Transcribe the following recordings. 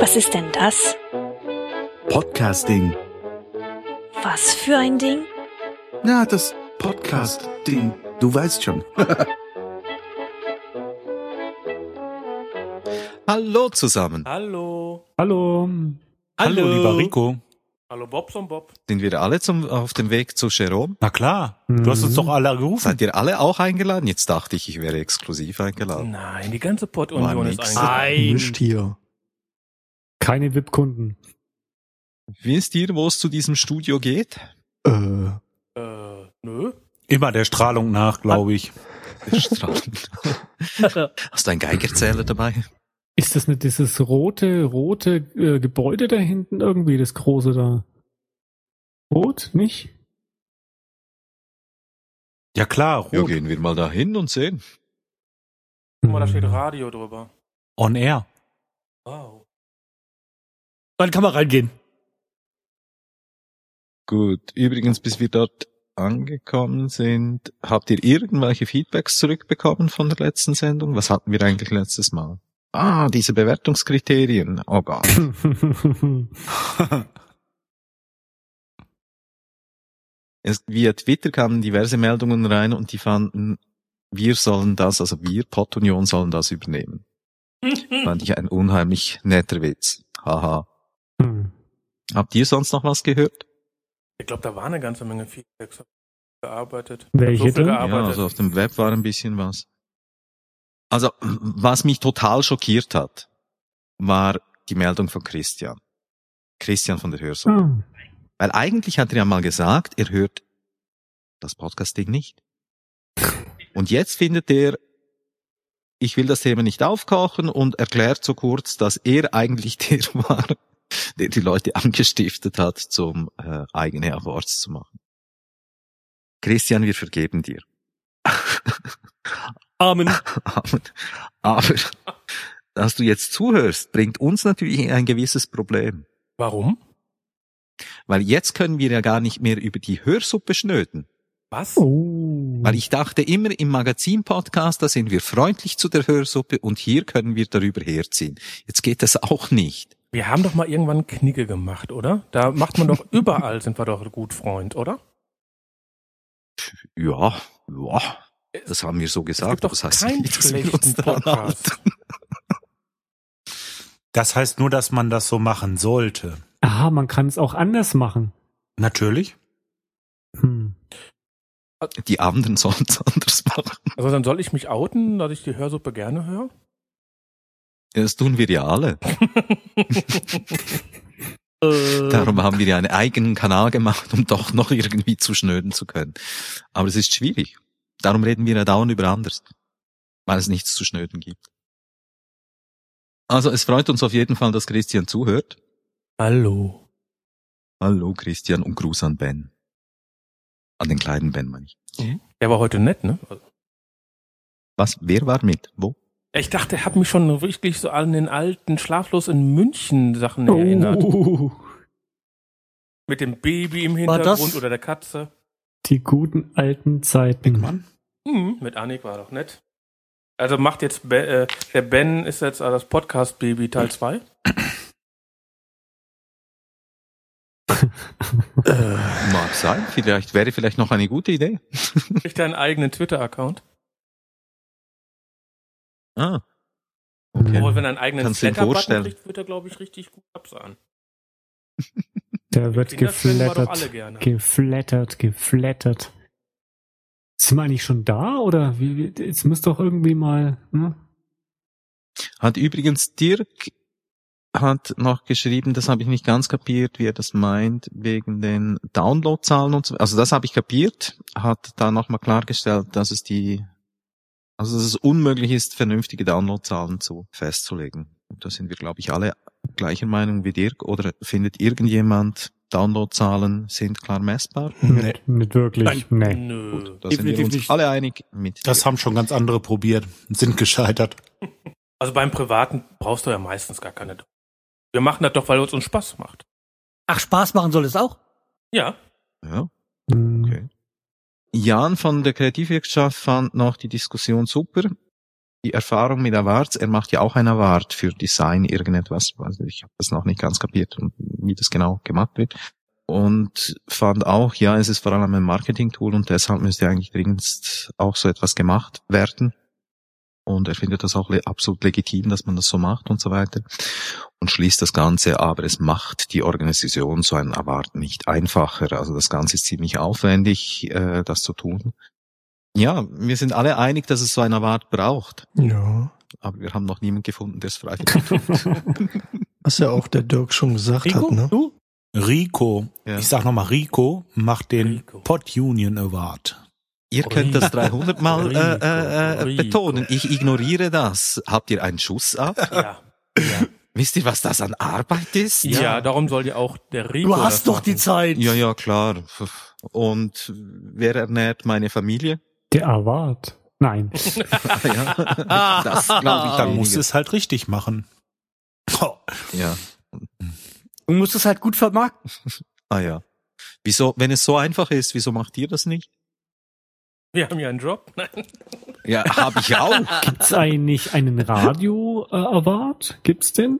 Was ist denn das? Podcasting. Was für ein Ding? Ja, das Podcast-Ding. Du weißt schon. Hallo zusammen. Hallo. Hallo. Hallo, lieber Rico. Hallo Bobson Bob. Sind wir alle auf dem Weg zu Jerome? Na klar, du hast uns doch alle gerufen. Seid ihr alle auch eingeladen? Jetzt dachte ich wäre exklusiv eingeladen. Nein, die ganze Pod-Union ist nix. eingeladen. Nicht hier. Keine VIP-Kunden. Wisst ihr, wo es zu diesem Studio geht? Nö. Immer der Strahlung nach, glaube ich. Hast du einen Geigerzähler dabei? Ist das nicht dieses rote Gebäude da hinten irgendwie, das große da? Rot, nicht? Ja klar, rot. Ja, gehen wir mal da hin und sehen. Guck mal, da steht Radio drüber. On Air. Wow. Dann kann man reingehen. Gut, übrigens, bis wir dort angekommen sind, habt ihr irgendwelche Feedbacks zurückbekommen von der letzten Sendung? Was hatten wir eigentlich letztes Mal? Diese Bewertungskriterien. Oh Gott. Via Twitter kamen diverse Meldungen rein und die fanden, wir, Pod-Union sollen das übernehmen. Fand ich ein unheimlich netter Witz. Haha. Habt ihr sonst noch was gehört? Ich glaube, da war eine ganze Menge Feedbacks. Gearbeitet. Welche denn? Ja, also auf dem Web war ein bisschen was. Also, was mich total schockiert hat, war die Meldung von Christian. Christian von der Hörsuppe. Weil eigentlich hat er ja mal gesagt, er hört das Podcast-Ding nicht. Und jetzt findet er, ich will das Thema nicht aufkochen und erklärt so kurz, dass er eigentlich der war, der die Leute angestiftet hat, zum eigene Awards zu machen. Christian, wir vergeben dir. Amen. Amen. Aber, dass du jetzt zuhörst, bringt uns natürlich ein gewisses Problem. Warum? Weil jetzt können wir ja gar nicht mehr über die Hörsuppe schnöden. Was? Weil ich dachte immer, im Magazin-Podcast, da sind wir freundlich zu der Hörsuppe und hier können wir darüber herziehen. Jetzt geht das auch nicht. Wir haben doch mal irgendwann Knigge gemacht, oder? Da macht man doch überall, sind wir doch gut Freund, oder? Ja. Das haben wir so gesagt. Es gibt doch das heißt keinen nicht, dass wir uns schlechten daran Podcast. halten. Das heißt nur, dass man das so machen sollte. Man kann es auch anders machen. Natürlich. Die anderen sollen es anders machen. Also dann soll ich mich outen, dass ich die Hörsuppe gerne höre? Ja, das tun wir ja alle. Darum haben wir ja einen eigenen Kanal gemacht, um doch noch irgendwie zu schnöden zu können. Aber es ist schwierig. Darum reden wir ja dauernd über anderes, weil es nichts zu schnöden gibt. Also es freut uns auf jeden Fall, dass Christian zuhört. Hallo. Hallo Christian und Gruß an Ben. An den kleinen Ben, meine ich. Der war heute nett, ne? Was? Wer war mit? Wo? Ich dachte, er hat mich schon wirklich so an den alten Schlaflos in München Sachen erinnert. Mit dem Baby im Hintergrund oder der Katze. Die guten alten Zeiten. Mit Annik war doch nett. Also macht jetzt der Ben ist jetzt das Podcast-Baby Teil 2. Mag sein. Wäre vielleicht noch eine gute Idee. Kriegt er einen eigenen Twitter-Account? Okay. Obwohl, wenn er einen eigenen Kannst du ihn Flatter-Button vorstellen? kriegt, wird er, glaube ich, richtig gut absahen. Der wird Die Kinder kennen wir doch alle geflattert. gerne. Geflattert. Sind wir eigentlich schon da, oder? Jetzt müsst doch irgendwie mal, ne? Hat übrigens Dirk noch geschrieben, das habe ich nicht ganz kapiert, wie er das meint, wegen den Downloadzahlen und so. Also das habe ich kapiert, hat da nochmal klargestellt, dass es unmöglich ist, vernünftige Downloadzahlen festzulegen. Und da sind wir, glaube ich, alle gleicher Meinung wie Dirk. Oder findet irgendjemand, Downloadzahlen sind klar messbar? Nicht wirklich. Nee. Nö. Gut, da sind wir Definitiv uns nicht. alle einig mit. Das haben schon ganz andere probiert und sind gescheitert. Also beim Privaten brauchst du ja meistens gar keine. Wir machen das doch, weil es uns Spaß macht. Ach, Spaß machen soll es auch? Ja. Ja, okay. Jan von der Kreativwirtschaft fand noch die Diskussion super. die Erfahrung mit Awards, er macht ja auch ein Award für Design, irgendetwas, also ich habe das noch nicht ganz kapiert, wie das genau gemacht wird. Und fand auch, ja, es ist vor allem ein Marketing-Tool und deshalb müsste eigentlich dringend auch so etwas gemacht werden. Und er findet das auch absolut legitim, dass man das so macht und so weiter. Und schließt das Gance, aber es macht die Organisation so einen Award nicht einfacher. Also das Ganze ist ziemlich aufwendig, das zu tun. Ja, wir sind alle einig, dass es so einen Award braucht. Ja. Aber wir haben noch niemanden gefunden, der es freiwillig tut. Was ja auch der Dirk schon gesagt Rico, hat, ne? du? Rico, Ja. ich sag nochmal, Rico macht den Rico. Pod Union Award. Ihr könnt das 300 Mal Rico. betonen. Ich ignoriere das. Habt ihr einen Schuss ab? Ja. Wisst ihr, was das an Arbeit ist? Ja, darum soll ja auch der Rico. Du hast das doch die machen. Zeit. Ja, klar. Und wer ernährt meine Familie? Der Award. Nein. Ja, das glaube ich. Dann musst du weniger. es halt richtig machen. Oh. Ja. Du musst es halt gut vermarkten. Ah ja. Wieso, wenn es so einfach ist, wieso macht ihr das nicht? Wir haben ja einen Job. Nein. Ja, habe ich auch. Gibt's eigentlich einen Radio-Award? Gibt's den?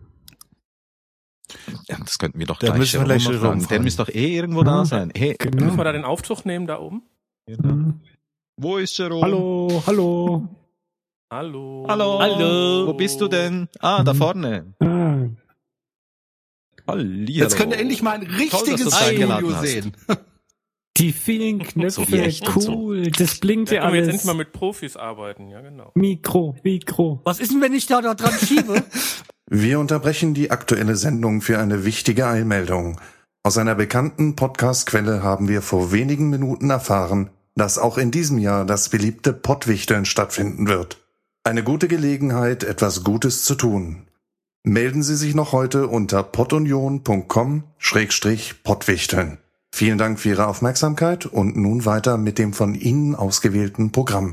Ja, das könnten wir doch Da gleich müssen wir gleich Jerome Jerome fragen. Der fragen. müsste doch irgendwo da sein. Hey, Müssen wir da den Aufzug nehmen, da oben? Hm. wo ist Jerome? Hallo, hallo. Hallo. Hallo. Hallo. Wo bist du denn? Ah, da vorne. Ah, Hallihallo. Jetzt könnt ihr endlich mal ein dass richtiges du's eingeladen Studio hast. sehen. die vielen Knöpfe, So wie echt und so. cool. Das blinkt Da ja können wir jetzt alles. endlich mal mit Profis arbeiten, ja genau. Mikro. Was ist denn, wenn ich da dran schiebe? Wir unterbrechen die aktuelle Sendung für eine wichtige Eilmeldung. Aus einer bekannten Podcast-Quelle haben wir vor wenigen Minuten erfahren, dass auch in diesem Jahr das beliebte Pottwichteln stattfinden wird. Eine gute Gelegenheit, etwas Gutes zu tun. Melden Sie sich noch heute unter podunion.com/pottwichteln. Vielen Dank für Ihre Aufmerksamkeit und nun weiter mit dem von Ihnen ausgewählten Programm.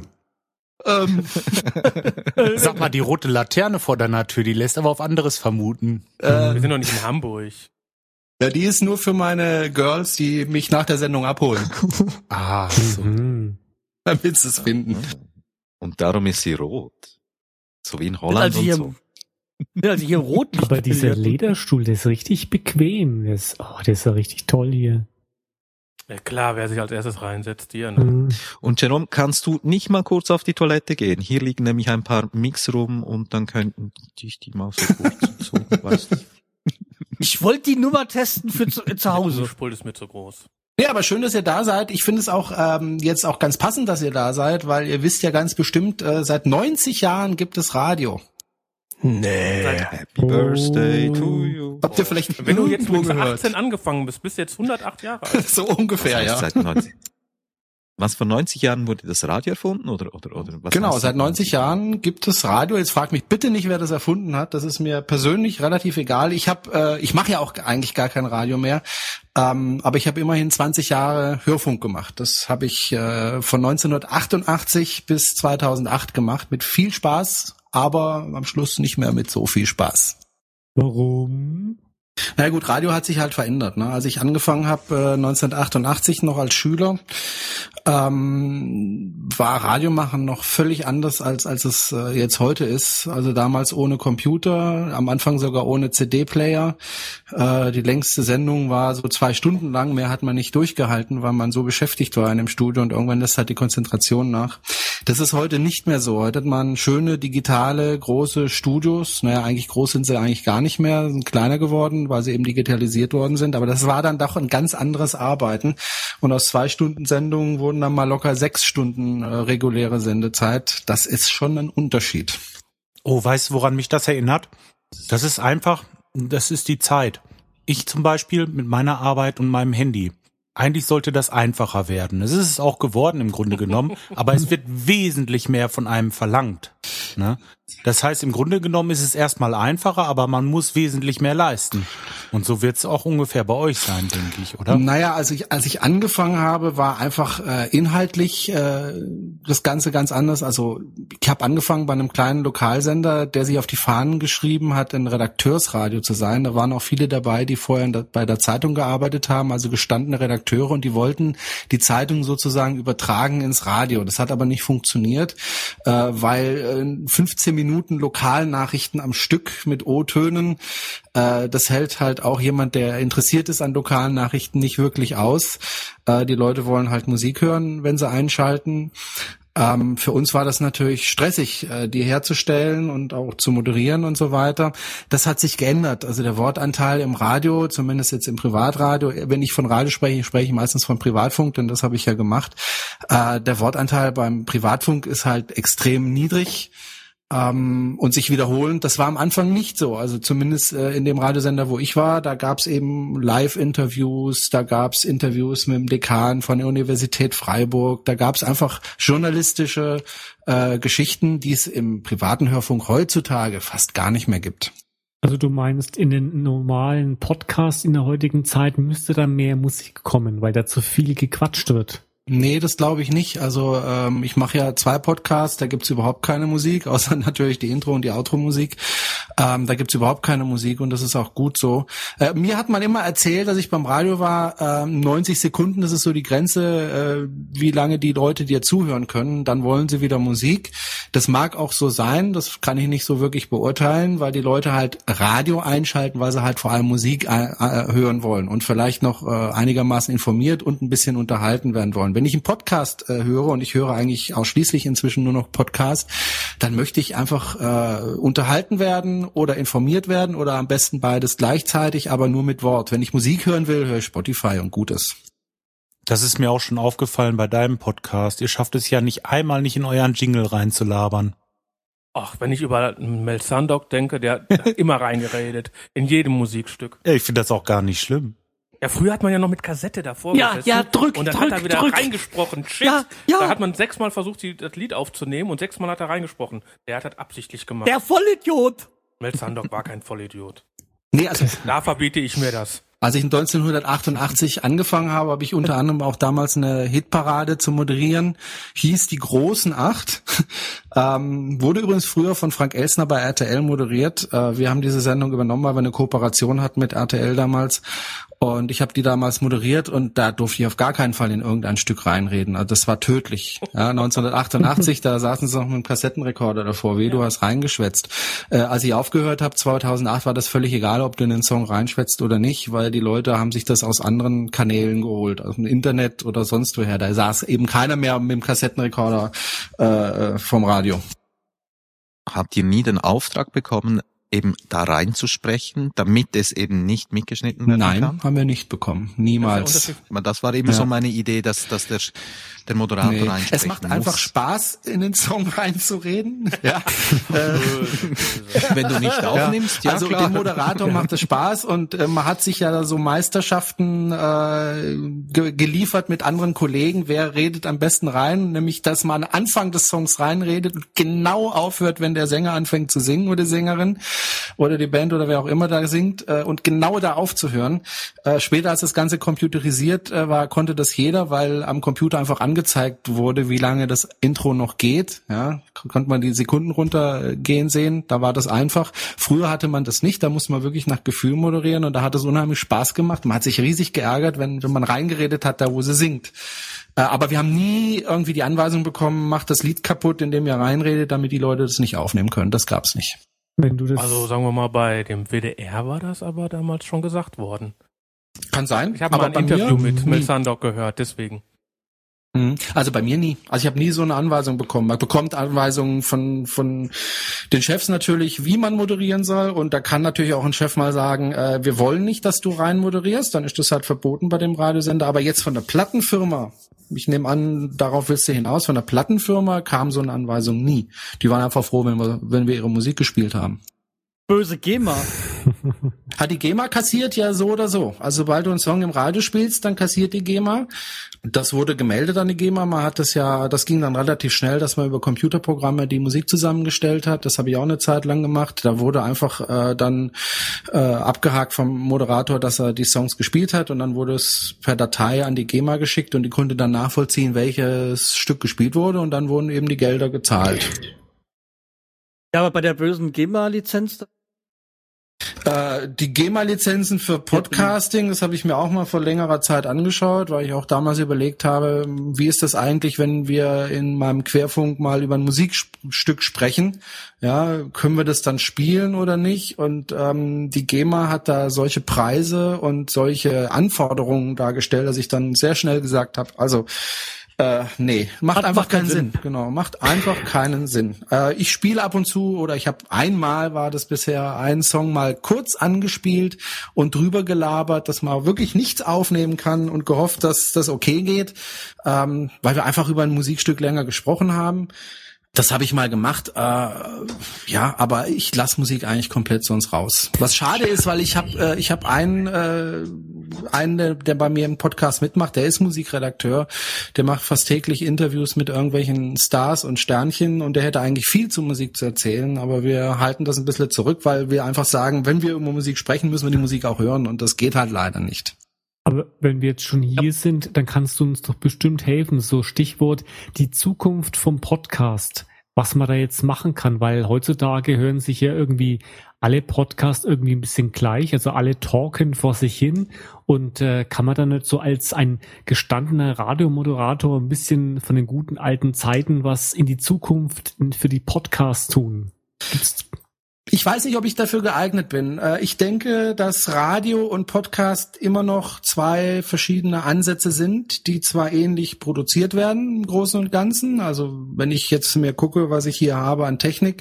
Sag mal, die rote Laterne vor deiner Tür, die lässt aber auf anderes vermuten. Wir sind noch nicht in Hamburg. Ja, die ist nur für meine Girls, die mich nach der Sendung abholen, Ah, so. Mhm. damit sie es finden. Und darum ist sie rot. So wie in Holland und so. Also hier Rotlicht. Aber dieser Lederstuhl, der ist richtig bequem. Der ist ja richtig toll hier. Ja klar, wer sich als erstes reinsetzt, dir. Ne? Mhm. Und Jerome, kannst du nicht mal kurz auf die Toilette gehen? Hier liegen nämlich ein paar Mix rum und dann könnten dich die mal so kurz so, weißt du. Ich wollte die Nummer testen für zu Der Hause. Spult ist mir zu groß. Ja, aber schön, dass ihr da seid. Ich finde es auch jetzt auch ganz passend, dass ihr da seid, weil ihr wisst ja ganz bestimmt, seit 90 Jahren gibt es Radio. Nee. Happy Birthday to you. Habt ihr vielleicht Wenn du jetzt irgendwo mit gehört? 18 angefangen bist, bist du jetzt 108 Jahre alt. So ungefähr, ja. Seit 90. Was, vor 90 Jahren wurde das Radio erfunden oder was? Genau, heißt seit das? 90 Jahren gibt es Radio. Jetzt frag mich bitte nicht, wer das erfunden hat. Das ist mir persönlich relativ egal. Ich mache ja auch eigentlich gar kein Radio mehr, aber ich habe immerhin 20 Jahre Hörfunk gemacht. Das habe ich von 1988 bis 2008 gemacht mit viel Spaß, aber am Schluss nicht mehr mit so viel Spaß. Warum? Na gut, Radio hat sich halt verändert. Ne? Als ich angefangen habe, 1988 noch als Schüler, war Radiomachen noch völlig anders, als es jetzt heute ist. Also damals ohne Computer, am Anfang sogar ohne CD-Player. Die längste Sendung war so 2 Stunden lang. Mehr hat man nicht durchgehalten, weil man so beschäftigt war in dem Studio und irgendwann lässt halt die Konzentration nach. Das ist heute nicht mehr so. Heute hat man schöne, digitale, große Studios. Naja, eigentlich groß sind sie eigentlich gar nicht mehr, sind kleiner geworden, weil sie eben digitalisiert worden sind. Aber das war dann doch ein ganz anderes Arbeiten. Und aus 2 Stunden Sendungen wurden dann mal locker 6 Stunden reguläre Sendezeit. Das ist schon ein Unterschied. Oh, weißt du, woran mich das erinnert? Das ist einfach, das ist die Zeit. Ich zum Beispiel mit meiner Arbeit und meinem Handy. Eigentlich sollte das einfacher werden. Es ist es auch geworden im Grunde genommen, aber es wird wesentlich mehr von einem verlangt. Ne? Das heißt, im Grunde genommen ist es erstmal einfacher, aber man muss wesentlich mehr leisten. Und so wird es auch ungefähr bei euch sein, denke ich, oder? Naja, als ich angefangen habe, war einfach inhaltlich das Ganze ganz anders. Also Ich habe angefangen bei einem kleinen Lokalsender, der sich auf die Fahnen geschrieben hat, ein Redakteursradio zu sein. Da waren auch viele dabei, die vorher bei der Zeitung gearbeitet haben, also gestandene Redakteure, und die wollten die Zeitung sozusagen übertragen ins Radio. Das hat aber nicht funktioniert, weil 15 Minuten Lokalnachrichten am Stück mit O-Tönen, das hält halt auch jemand, der interessiert ist an lokalen Nachrichten, nicht wirklich aus. Die Leute wollen halt Musik hören, wenn sie einschalten. Für uns war das natürlich stressig, die herzustellen und auch zu moderieren und so weiter. Das hat sich geändert. Also der Wortanteil im Radio, zumindest jetzt im Privatradio, wenn ich von Radio spreche, spreche ich meistens von Privatfunk, denn das habe ich ja gemacht. Der Wortanteil beim Privatfunk ist halt extrem niedrig. Und sich wiederholen, das war am Anfang nicht so. Also zumindest in dem Radiosender, wo ich war, da gab's eben Live-Interviews, da gab's Interviews mit dem Dekan von der Universität Freiburg, da gab's einfach journalistische Geschichten, die es im privaten Hörfunk heutzutage fast gar nicht mehr gibt. Also du meinst, in den normalen Podcasts in der heutigen Zeit müsste da mehr Musik kommen, weil da zu viel gequatscht wird? Nee, das glaube ich nicht. Also ich mache ja 2 Podcasts, da gibt's überhaupt keine Musik, außer natürlich die Intro- und die Outro-Musik. Da gibt's überhaupt keine Musik und das ist auch gut so. Mir hat man immer erzählt, als ich beim Radio war, 90 Sekunden, das ist so die Grenze, wie lange die Leute dir zuhören können. Dann wollen sie wieder Musik. Das mag auch so sein, das kann ich nicht so wirklich beurteilen, weil die Leute halt Radio einschalten, weil sie halt vor allem Musik hören wollen und vielleicht noch einigermaßen informiert und ein bisschen unterhalten werden wollen. Wenn ich einen Podcast höre, und ich höre eigentlich ausschließlich inzwischen nur noch Podcast, dann möchte ich einfach unterhalten werden oder informiert werden oder am besten beides gleichzeitig, aber nur mit Wort. Wenn ich Musik hören will, höre ich Spotify und gut ist. Das ist mir auch schon aufgefallen bei deinem Podcast. Ihr schafft es ja nicht einmal nicht in euren Jingle reinzulabern. Ach, wenn ich über Mel Sandok denke, der hat immer reingeredet. In jedem Musikstück. Ja, ich finde das auch gar nicht schlimm. Ja, früher hat man ja noch mit Kassette davor gesessen. Ja, drück, und dann drück, hat er wieder drück. reingesprochen. Shit. Ja. Da hat man 6-mal versucht, das Lied aufzunehmen und 6-mal hat er reingesprochen. Der hat das absichtlich gemacht. Der Vollidiot. Mel Sandok war kein Vollidiot. Nee, also Da verbiete ich mir das. als ich 1988 angefangen habe, habe ich unter anderem auch damals eine Hitparade zu moderieren, hieß Die Großen 8. Wurde übrigens früher von Frank Elsner bei RTL moderiert. Wir haben diese Sendung übernommen, weil wir eine Kooperation hatten mit RTL damals. Und ich habe die damals moderiert und da durfte ich auf gar keinen Fall in irgendein Stück reinreden. Also das war tödlich. Ja, 1988, da saßen sie noch mit einem Kassettenrekorder davor. Du hast reingeschwätzt. Als ich aufgehört habe, 2008, war das völlig egal, ob du in den Song reinschwätzt oder nicht, weil die Leute haben sich das aus anderen Kanälen geholt, aus dem Internet oder sonst woher. Da saß eben keiner mehr mit dem Kassettenrekorder vom Radio. Habt ihr nie den Auftrag bekommen, eben da reinzusprechen, damit es eben nicht mitgeschnitten werden kann? Nein, haben wir nicht bekommen. Niemals. Das war eben so meine Idee, dass der Moderator reinsprechen Es macht einfach Spaß, in den Song reinzureden. Ja. Wenn du nicht aufnimmst, ja also klar. dem Moderator macht es Spaß und man hat sich ja da so Meisterschaften geliefert mit anderen Kollegen. Wer redet am besten rein? Nämlich, dass man am Anfang des Songs reinredet und genau aufhört, wenn der Sänger anfängt zu singen oder die Sängerin oder die Band oder wer auch immer da singt und genau da aufzuhören. Später, als das Ganze computerisiert war, konnte das jeder, weil am Computer einfach angezeigt wurde, wie lange das Intro noch geht. Ja, konnte man die Sekunden runtergehen sehen. Da war das einfach. Früher hatte man das nicht. Da musste man wirklich nach Gefühl moderieren und da hat es unheimlich Spaß gemacht. Man hat sich riesig geärgert, wenn man reingeredet hat, da wo sie singt. Aber wir haben nie irgendwie die Anweisung bekommen, macht das Lied kaputt, indem ihr reinredet, damit die Leute das nicht aufnehmen können. Das gab's nicht. Wenn du das Also sagen wir mal, bei dem WDR war das aber damals schon gesagt worden. Kann sein. Ich habe mal ein Interview mit Mel Sandok gehört, deswegen. Also bei mir nie. Also ich habe nie so eine Anweisung bekommen. Man bekommt Anweisungen von den Chefs natürlich, wie man moderieren soll. Und da kann natürlich auch ein Chef mal sagen, wir wollen nicht, dass du rein moderierst. Dann ist das halt verboten bei dem Radiosender. Aber jetzt von der Plattenfirma, ich nehme an, darauf willst du hinaus, von der Plattenfirma kam so eine Anweisung nie. Die waren einfach froh, wenn wir ihre Musik gespielt haben. Böse GEMA. Hat die GEMA kassiert? Ja, so oder so. Also sobald du einen Song im Radio spielst, dann kassiert die GEMA. Das wurde gemeldet an die GEMA. Man hat das ging dann relativ schnell, dass man über Computerprogramme die Musik zusammengestellt hat. Das habe ich auch eine Zeit lang gemacht. Da wurde einfach dann abgehakt vom Moderator, dass er die Songs gespielt hat und dann wurde es per Datei an die GEMA geschickt und die konnte dann nachvollziehen, welches Stück gespielt wurde und dann wurden eben die Gelder gezahlt. Ja, aber bei der bösen GEMA-Lizenz. Die GEMA-Lizenzen für Podcasting, das habe ich mir auch mal vor längerer Zeit angeschaut, weil ich auch damals überlegt habe, wie ist das eigentlich, wenn wir in meinem Querfunk mal über ein Musikstück sprechen? Ja, können wir das dann spielen oder nicht? Und die GEMA hat da solche Preise und solche Anforderungen dargestellt, dass ich dann sehr schnell gesagt habe, also nee, macht einfach keinen Sinn. Genau, macht einfach keinen Sinn. Ich spiele ab und zu, oder ich habe einmal, war das bisher, einen Song mal kurz angespielt und drüber gelabert, dass man wirklich nichts aufnehmen kann und gehofft, dass das okay geht, weil wir einfach über ein Musikstück länger gesprochen haben. Das habe ich mal gemacht, ja, aber ich lasse Musik eigentlich komplett sonst raus. Was schade ist, weil ich hab einen, der bei mir im Podcast mitmacht, der ist Musikredakteur, der macht fast täglich Interviews mit irgendwelchen Stars und Sternchen und der hätte eigentlich viel zu Musik zu erzählen, aber wir halten das ein bisschen zurück, weil wir einfach sagen, wenn wir über Musik sprechen, müssen wir die Musik auch hören und das geht halt leider nicht. Aber wenn wir jetzt schon hier sind, dann kannst du uns doch bestimmt helfen. So Stichwort die Zukunft vom Podcast, was man da jetzt machen kann, weil heutzutage hören sich ja irgendwie alle Podcasts irgendwie ein bisschen gleich, also alle talken vor sich hin und kann man dann nicht so als ein gestandener Radiomoderator ein bisschen von den guten alten Zeiten was in die Zukunft für die Podcasts tun? Ich weiß nicht, ob ich dafür geeignet bin. Ich denke, dass Radio und Podcast immer noch zwei verschiedene Ansätze sind, die zwar ähnlich produziert werden im Großen und Ganzen. Also wenn ich jetzt mir gucke, was ich hier habe an Technik,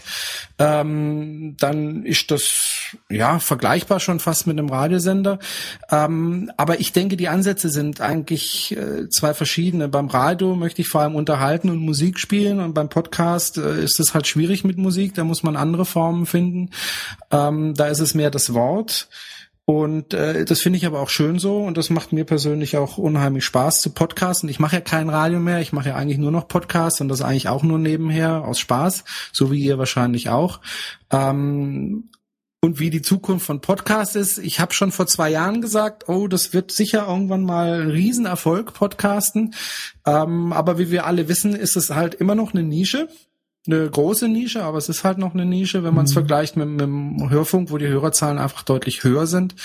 dann ist das ja vergleichbar schon fast mit einem Radiosender. Aber ich denke, die Ansätze sind eigentlich zwei verschiedene. Beim Radio möchte ich vor allem unterhalten und Musik spielen und beim Podcast ist es halt schwierig mit Musik. Da muss man andere Formen finden. Da ist es mehr das Wort und das finde ich aber auch schön so und das macht mir persönlich auch unheimlich Spaß zu podcasten. Ich mache ja kein Radio mehr, ich mache ja eigentlich nur noch Podcasts und das eigentlich auch nur nebenher aus Spaß, so wie ihr wahrscheinlich auch. Und wie die Zukunft von Podcasts ist, ich habe schon vor 2 Jahren gesagt, oh, das wird sicher irgendwann mal ein Riesenerfolg, Podcasten, aber wie wir alle wissen, ist es halt immer noch eine Nische. Eine große Nische, aber es ist halt noch eine Nische, wenn man es vergleicht mit dem Hörfunk, wo die Hörerzahlen einfach deutlich höher sind.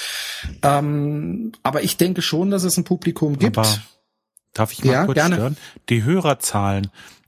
Aber ich denke schon, dass es ein Publikum gibt. Aber darf ich mal kurz stören? Die Hörerzahlen,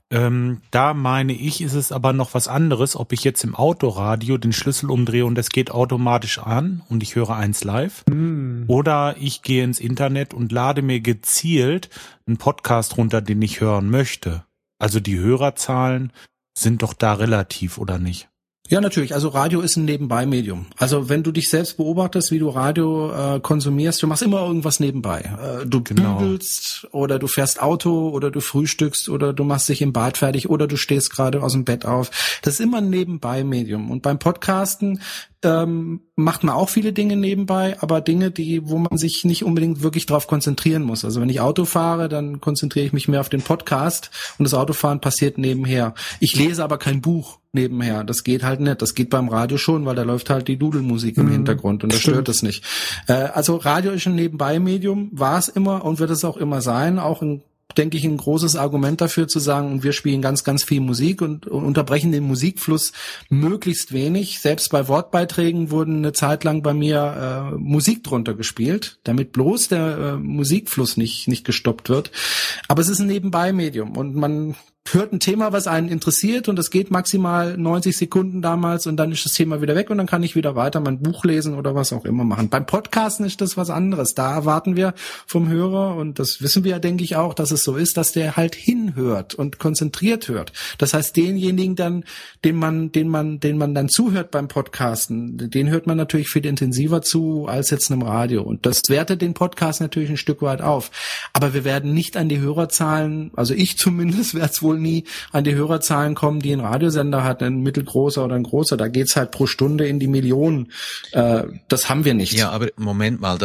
da meine ich, ist es aber noch was anderes, ob ich jetzt im Autoradio den Schlüssel umdrehe und es geht automatisch an und ich höre eins live. Oder ich gehe ins Internet und lade mir gezielt einen Podcast runter, den ich hören möchte. Also die Hörerzahlen sind doch da relativ, oder nicht? Ja, natürlich. Also Radio ist ein Nebenbei-Medium. Also wenn du dich selbst beobachtest, wie du Radio konsumierst, du machst immer irgendwas nebenbei. Du bügelst oder du fährst Auto oder du frühstückst oder du machst dich im Bad fertig oder du stehst gerade aus dem Bett auf. Das ist immer ein Nebenbei-Medium. Und beim Podcasten macht man auch viele Dinge nebenbei, aber Dinge, wo man sich nicht unbedingt wirklich drauf konzentrieren muss. Also wenn ich Auto fahre, dann konzentriere ich mich mehr auf den Podcast und das Autofahren passiert nebenher. Ich lese aber kein Buch nebenher. Das geht halt nicht. Das geht beim Radio schon, weil da läuft halt die Dudelmusik im Hintergrund und das stört es nicht. Also Radio ist ein Nebenbei-Medium, war es immer und wird es auch immer sein, auch denke ich, ein großes Argument dafür zu sagen, wir spielen ganz, ganz viel Musik und unterbrechen den Musikfluss möglichst wenig. Selbst bei Wortbeiträgen wurden eine Zeit lang bei mir Musik drunter gespielt, damit bloß der Musikfluss nicht gestoppt wird. Aber es ist ein Nebenbei-Medium und man hört ein Thema, was einen interessiert und es geht maximal 90 Sekunden damals und dann ist das Thema wieder weg und dann kann ich wieder weiter mein Buch lesen oder was auch immer machen. Beim Podcasten ist das was anderes. Da erwarten wir vom Hörer und das wissen wir ja, denke ich auch, dass es so ist, dass der halt hinhört und konzentriert hört. Das heißt, denjenigen dann, den man dann zuhört beim Podcasten, den hört man natürlich viel intensiver zu als jetzt einem Radio und das wertet den Podcast natürlich ein Stück weit auf. Aber wir werden nicht an die Hörerzahlen, also ich zumindest werde es wohl nie an die Hörerzahlen kommen, die ein Radiosender hat, ein mittelgroßer oder ein großer. Da geht's halt pro Stunde in die Millionen. Das haben wir nicht. Ja, aber Moment mal,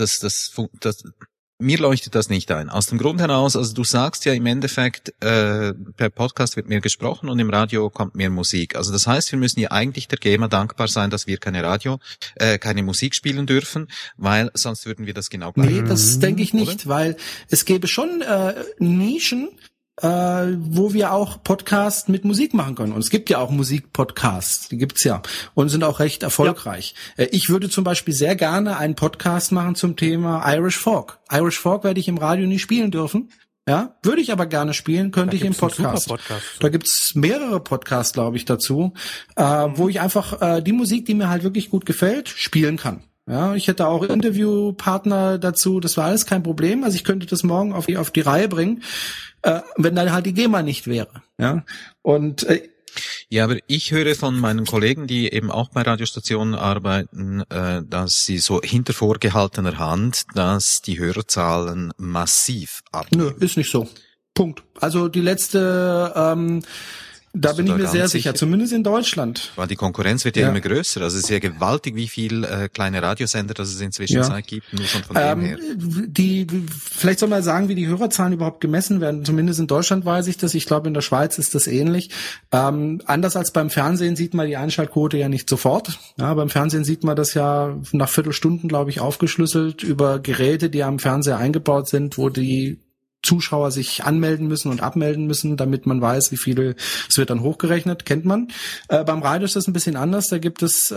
mir leuchtet das nicht ein. Aus dem Grund heraus, also du sagst ja im Endeffekt, per Podcast wird mehr gesprochen und im Radio kommt mehr Musik. Also das heißt, wir müssen ja eigentlich der GEMA dankbar sein, dass wir keine Musik spielen dürfen, weil sonst würden wir das genau gleich. Nee, das denke ich nicht, oder? Weil es gäbe schon Nischen, wo wir auch Podcasts mit Musik machen können. Und es gibt ja auch Musikpodcasts, die gibt's ja und sind auch recht erfolgreich. Ja. Ich würde zum Beispiel sehr gerne einen Podcast machen zum Thema Irish Folk. Irish Folk werde ich im Radio nicht spielen dürfen. Ja, würde ich aber gerne spielen, könnte ich im Podcast. Da gibt's mehrere Podcasts, glaube ich, dazu, wo ich einfach die Musik, die mir halt wirklich gut gefällt, spielen kann. Ja, ich hätte auch Interviewpartner dazu, das war alles kein Problem. Also ich könnte das morgen auf die Reihe bringen, wenn dann halt die GEMA nicht wäre. Ja, und ja, aber ich höre von meinen Kollegen, die eben auch bei Radiostationen arbeiten, dass sie so hinter vorgehaltener Hand, dass die Hörerzahlen massiv abnehmen. Nö, ist nicht so. Punkt. Also die letzte da bin ich mir sehr sicher, zumindest in Deutschland. Weil die Konkurrenz wird ja immer größer. Also es ist ja gewaltig, wie viel kleine Radiosender das es inzwischen gibt, nur schon von dem her. Vielleicht soll man sagen, wie die Hörerzahlen überhaupt gemessen werden. Zumindest in Deutschland weiß ich das. Ich glaube, in der Schweiz ist das ähnlich. Anders als beim Fernsehen sieht man die Einschaltquote ja nicht sofort. Ja, beim Fernsehen sieht man das ja nach Viertelstunden, glaube ich, aufgeschlüsselt über Geräte, die am Fernseher eingebaut sind, wo die Zuschauer sich anmelden müssen und abmelden müssen, damit man weiß, wie viele, es wird dann hochgerechnet, kennt man. Beim Radio ist das ein bisschen anders, da gibt es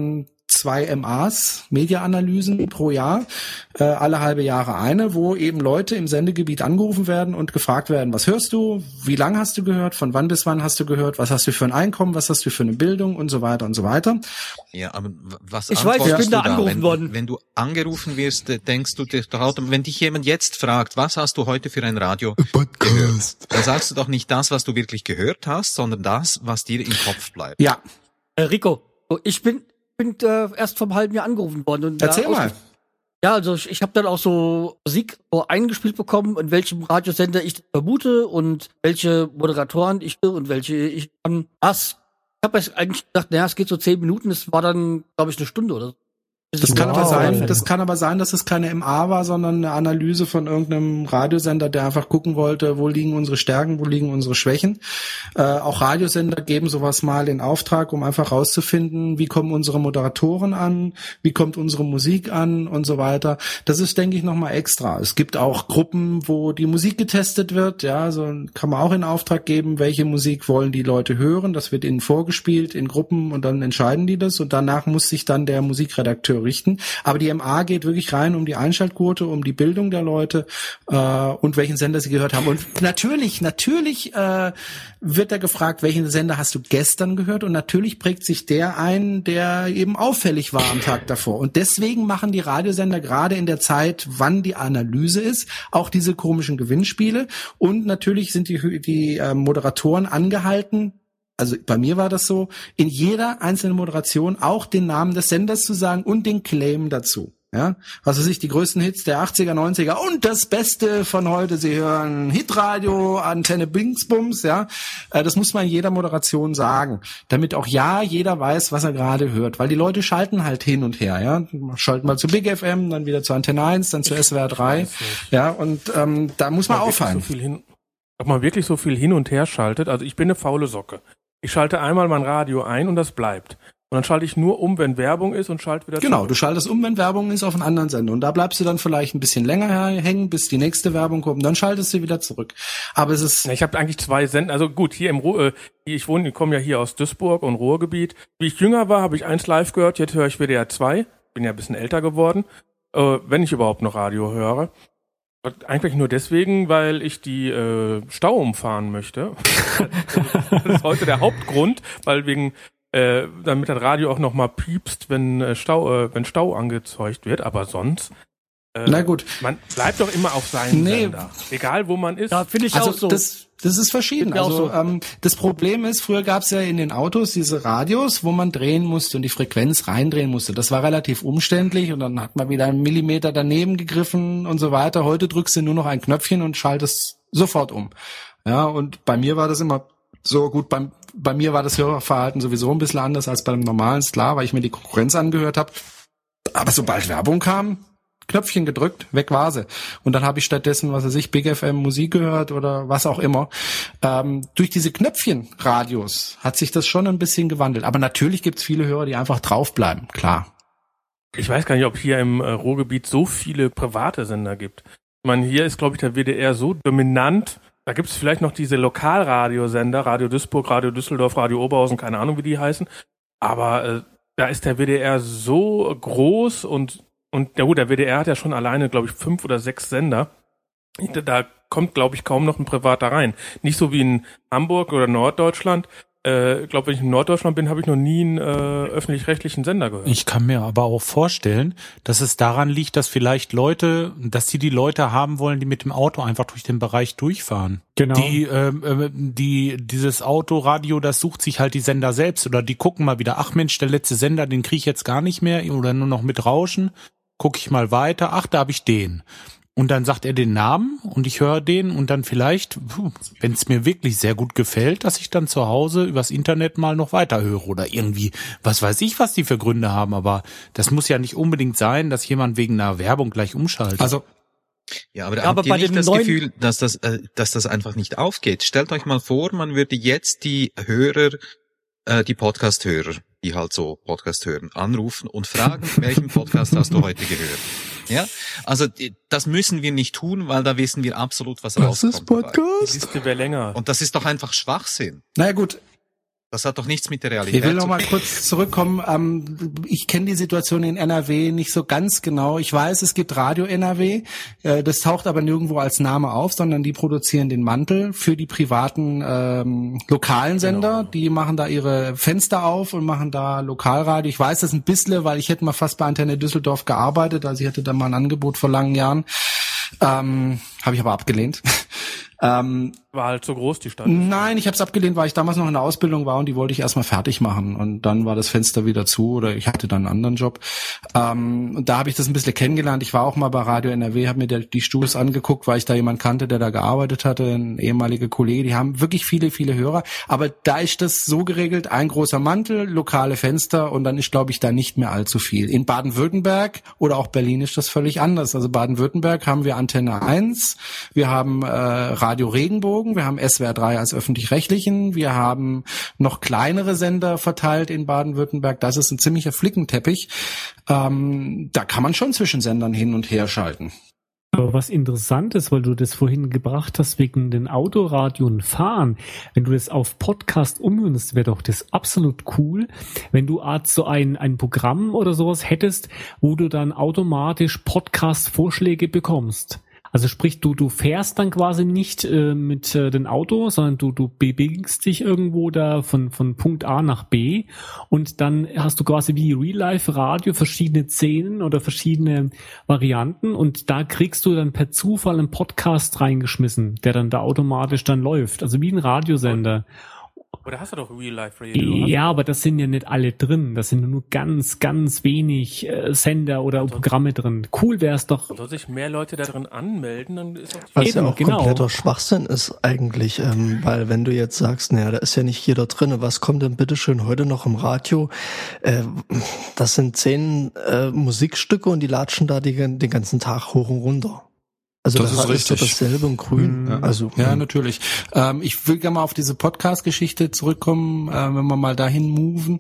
2 MAs, Media-Analysen pro Jahr, alle halbe Jahre eine, wo eben Leute im Sendegebiet angerufen werden und gefragt werden, was hörst du, wie lang hast du gehört, von wann bis wann hast du gehört, was hast du für ein Einkommen, was hast du für eine Bildung und so weiter und so weiter. Ja, aber was ich weiß, ich bin da angerufen worden. Wenn du angerufen wirst, denkst du dir doch, wenn dich jemand jetzt fragt, was hast du heute für ein Radio gehört, dann sagst du doch nicht das, was du wirklich gehört hast, sondern das, was dir im Kopf bleibt. Ja. Rico, ich bin erst vor einem halben Jahr angerufen worden. Und erzähl mal. Ja, also ich habe dann auch so Musik eingespielt bekommen, in welchem Radiosender ich vermute und welche Moderatoren ich und welche ich Ich habe jetzt eigentlich gedacht, naja, es geht so 10 Minuten, es war dann, glaube ich, eine Stunde oder so. Das kann aber sein, dass es keine MA war, sondern eine Analyse von irgendeinem Radiosender, der einfach gucken wollte, wo liegen unsere Stärken, wo liegen unsere Schwächen. Auch Radiosender geben sowas mal in Auftrag, um einfach rauszufinden, wie kommen unsere Moderatoren an, wie kommt unsere Musik an und so weiter. Das ist, denke ich, nochmal extra. Es gibt auch Gruppen, wo die Musik getestet wird, ja, so kann man auch in Auftrag geben, welche Musik wollen die Leute hören. Das wird ihnen vorgespielt in Gruppen und dann entscheiden die das und danach muss sich dann der Musikredakteur richten. Aber die MA geht wirklich rein um die Einschaltquote, um die Bildung der Leute und welchen Sender sie gehört haben. Und natürlich wird da gefragt, welchen Sender hast du gestern gehört? Und natürlich prägt sich der ein, der eben auffällig war am Tag davor. Und deswegen machen die Radiosender gerade in der Zeit, wann die Analyse ist, auch diese komischen Gewinnspiele. Und natürlich sind die Moderatoren angehalten, also bei mir war das so, in jeder einzelnen Moderation auch den Namen des Senders zu sagen und den Claim dazu. Ja, was weiß ich, die größten Hits der 80er, 90er und das Beste von heute. Sie hören Hitradio, Antenne Bingsbums, ja. Das muss man in jeder Moderation sagen, damit auch jeder weiß, was er gerade hört. Weil die Leute schalten halt hin und her, ja. Schalten mal zu Big FM, dann wieder zu Antenne 1, dann zu SWR 3. Ja, und da muss man auffallen. Ob man wirklich so viel hin und her schaltet, also ich bin eine faule Socke. Ich schalte einmal mein Radio ein und das bleibt. Und dann schalte ich nur um, wenn Werbung ist und schalte wieder zurück. Genau, du schaltest um, wenn Werbung ist auf einen anderen Sender. Und da bleibst du dann vielleicht ein bisschen länger hängen, bis die nächste Werbung kommt. Und dann schaltest du wieder zurück. Aber es ist... Ich habe eigentlich 2 Sender. Also gut, hier ich komme ja hier aus Duisburg und Ruhrgebiet. Wie ich jünger war, habe ich 1 live gehört. Jetzt höre ich WDR 2. Bin ja ein bisschen älter geworden. Wenn ich überhaupt noch Radio höre. Eigentlich nur deswegen, weil ich die Stau umfahren möchte. Das ist heute der Hauptgrund, weil damit das Radio auch noch mal piepst, wenn Stau angezeugt wird. Aber sonst, na gut, man bleibt doch immer auf seinem Sender, egal wo man ist. Ja, finde ich auch so. Das ist verschieden. Also das Problem ist, früher gab es ja in den Autos diese Radios, wo man drehen musste und die Frequenz reindrehen musste. Das war relativ umständlich und dann hat man wieder einen Millimeter daneben gegriffen und so weiter. Heute drückst du nur noch ein Knöpfchen und schaltest sofort um. Ja, und bei mir war das immer so gut. Bei mir war das Hörerverhalten sowieso ein bisschen anders als beim normalen, ist klar, weil ich mir die Konkurrenz angehört habe. Aber sobald Werbung kam, Knöpfchen gedrückt, weg war sie. Und dann habe ich stattdessen, was weiß ich, Big FM Musik gehört oder was auch immer. Durch diese Knöpfchen-Radios hat sich das schon ein bisschen gewandelt. Aber natürlich gibt's viele Hörer, die einfach draufbleiben, klar. Ich weiß gar nicht, ob hier im Ruhrgebiet so viele private Sender gibt. Ich meine, hier ist, glaube ich, der WDR so dominant, Da gibt's vielleicht noch diese Lokalradiosender, Radio Duisburg, Radio Düsseldorf, Radio Oberhausen, keine Ahnung, wie die heißen. Aber da ist der WDR so groß und ja gut, der WDR hat ja schon alleine, glaube ich, 5 oder 6 Sender. Da kommt, glaube ich, kaum noch ein Privater rein. Nicht so wie in Hamburg oder Norddeutschland. Ich glaube, wenn ich in Norddeutschland bin, habe ich noch nie einen öffentlich-rechtlichen Sender gehört. Ich kann mir aber auch vorstellen, dass es daran liegt, dass vielleicht dass die Leute haben wollen, die mit dem Auto einfach durch den Bereich durchfahren. Genau. Dieses Autoradio, das sucht sich halt die Sender selbst oder die gucken mal wieder, ach Mensch, der letzte Sender, den kriege ich jetzt gar nicht mehr oder nur noch mit Rauschen. Gucke ich mal weiter, ach, da habe ich den. Und dann sagt er den Namen und ich höre den und dann vielleicht, wenn es mir wirklich sehr gut gefällt, dass ich dann zu Hause übers Internet mal noch weiterhöre oder irgendwie, was weiß ich, was die für Gründe haben, aber das muss ja nicht unbedingt sein, dass jemand wegen einer Werbung gleich umschaltet. Also ja, aber habt ihr nicht das Gefühl, dass das einfach nicht aufgeht? Stellt euch mal vor, man würde jetzt die Podcast-Hörer, die halt so Podcast hören, anrufen und fragen, welchen Podcast hast du heute gehört? Ja, also das müssen wir nicht tun, weil da wissen wir absolut, was rauskommt. Das ist Podcast? Die Liste wäre länger. Und das ist doch einfach Schwachsinn. naja gut, Das hat doch nichts mit der Realität ich will zu noch tun. mal kurz zurückkommen. Ich kenne die Situation in NRW nicht so ganz genau. Ich weiß, es gibt Radio NRW. Das taucht aber nirgendwo als Name auf, sondern die produzieren den Mantel für die privaten lokalen Sender. Genau. Die machen da ihre Fenster auf und machen da Lokalradio. Ich weiß das ein bisschen, weil ich hätte mal fast bei Antenne Düsseldorf gearbeitet. Also ich hatte da mal ein Angebot vor langen Jahren. Habe ich aber abgelehnt. War halt so groß, die Stadt. Nein, ich habe es abgelehnt, weil ich damals noch in der Ausbildung war und die wollte ich erstmal fertig machen. Und dann war das Fenster wieder zu oder ich hatte dann einen anderen Job. Und da habe ich das ein bisschen kennengelernt. Ich war auch mal bei Radio NRW, habe mir die Studios angeguckt, weil ich da jemanden kannte, der da gearbeitet hatte, ein ehemaliger Kollege. Die haben wirklich viele, viele Hörer. Aber da ist das so geregelt, ein großer Mantel, lokale Fenster und dann ist, glaube ich, da nicht mehr allzu viel. In Baden-Württemberg oder auch Berlin ist das völlig anders. Also Baden-Württemberg haben wir Antenne 1, wir haben Radio Regenbogen, wir haben SWR 3 als öffentlich-rechtlichen, wir haben noch kleinere Sender verteilt in Baden-Württemberg. Das ist ein ziemlicher Flickenteppich. Da kann man schon zwischen Sendern hin und her schalten. Aber was interessant ist, weil du das vorhin gebracht hast, wegen den Autoradion fahren, wenn du das auf Podcast umwendest, wäre doch das absolut cool, wenn du so ein Programm oder sowas hättest, wo du dann automatisch Podcast-Vorschläge bekommst. Also sprich, du fährst dann quasi nicht mit dem Auto, sondern du bewegst dich irgendwo da von Punkt A nach B und dann hast du quasi wie Real-Life-Radio verschiedene Szenen oder verschiedene Varianten und da kriegst du dann per Zufall einen Podcast reingeschmissen, der dann da automatisch dann läuft. Also wie ein Radiosender. Oder hast du doch Real-Life-Radio? Ja, aber das sind ja nicht alle drin. Das sind nur ganz, ganz wenig Sender oder Programme drin. Cool wäre es doch. Soll sich mehr Leute da drin anmelden, dann ist auch die Was ja auch kompletter Schwachsinn ist eigentlich, weil wenn du jetzt sagst, naja, da ist ja nicht jeder drin, was kommt denn bitteschön heute noch im Radio? Das sind 10 Musikstücke und die latschen da den ganzen Tag hoch und runter. Also das ist richtig. Ist dasselbe in Grün. Ja. Also ja, natürlich. Ich will gerne mal auf diese Podcast-Geschichte zurückkommen, wenn wir mal dahin moven.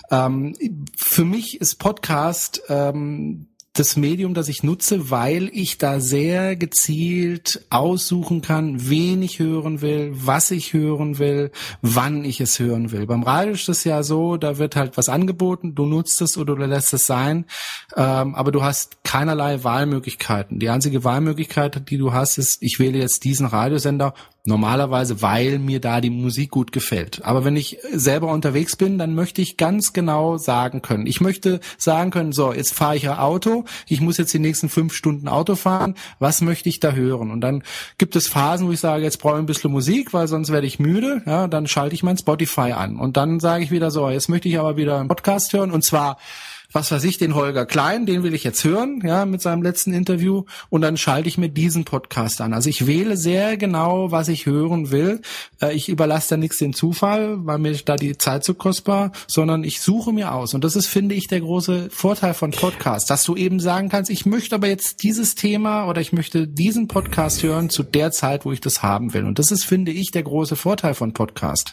Für mich ist Podcast das Medium, das ich nutze, weil ich da sehr gezielt aussuchen kann, wen ich hören will, was ich hören will, wann ich es hören will. Beim Radio ist das ja so, da wird halt was angeboten, du nutzt es oder du lässt es sein, aber du hast keinerlei Wahlmöglichkeiten. Die einzige Wahlmöglichkeit, die du hast, ist, ich wähle jetzt diesen Radiosender, normalerweise, weil mir da die Musik gut gefällt. Aber wenn ich selber unterwegs bin, dann möchte ich ganz genau sagen können. Ich möchte sagen können, so, jetzt fahre ich ein Auto, ich muss jetzt die nächsten 5 Stunden Auto fahren, was möchte ich da hören? Und dann gibt es Phasen, wo ich sage, jetzt brauche ich ein bisschen Musik, weil sonst werde ich müde, ja, dann schalte ich mein Spotify an. Und dann sage ich wieder so, jetzt möchte ich aber wieder einen Podcast hören und zwar was weiß ich, den Holger Klein, den will ich jetzt hören, ja, mit seinem letzten Interview und dann schalte ich mir diesen Podcast an. Also ich wähle sehr genau, was ich hören will. Ich überlasse da nichts dem Zufall, weil mir da die Zeit zu kostbar, sondern ich suche mir aus. Und das ist, finde ich, der große Vorteil von Podcasts, dass du eben sagen kannst, ich möchte aber jetzt dieses Thema oder ich möchte diesen Podcast hören zu der Zeit, wo ich das haben will. Und das ist, finde ich, der große Vorteil von Podcast.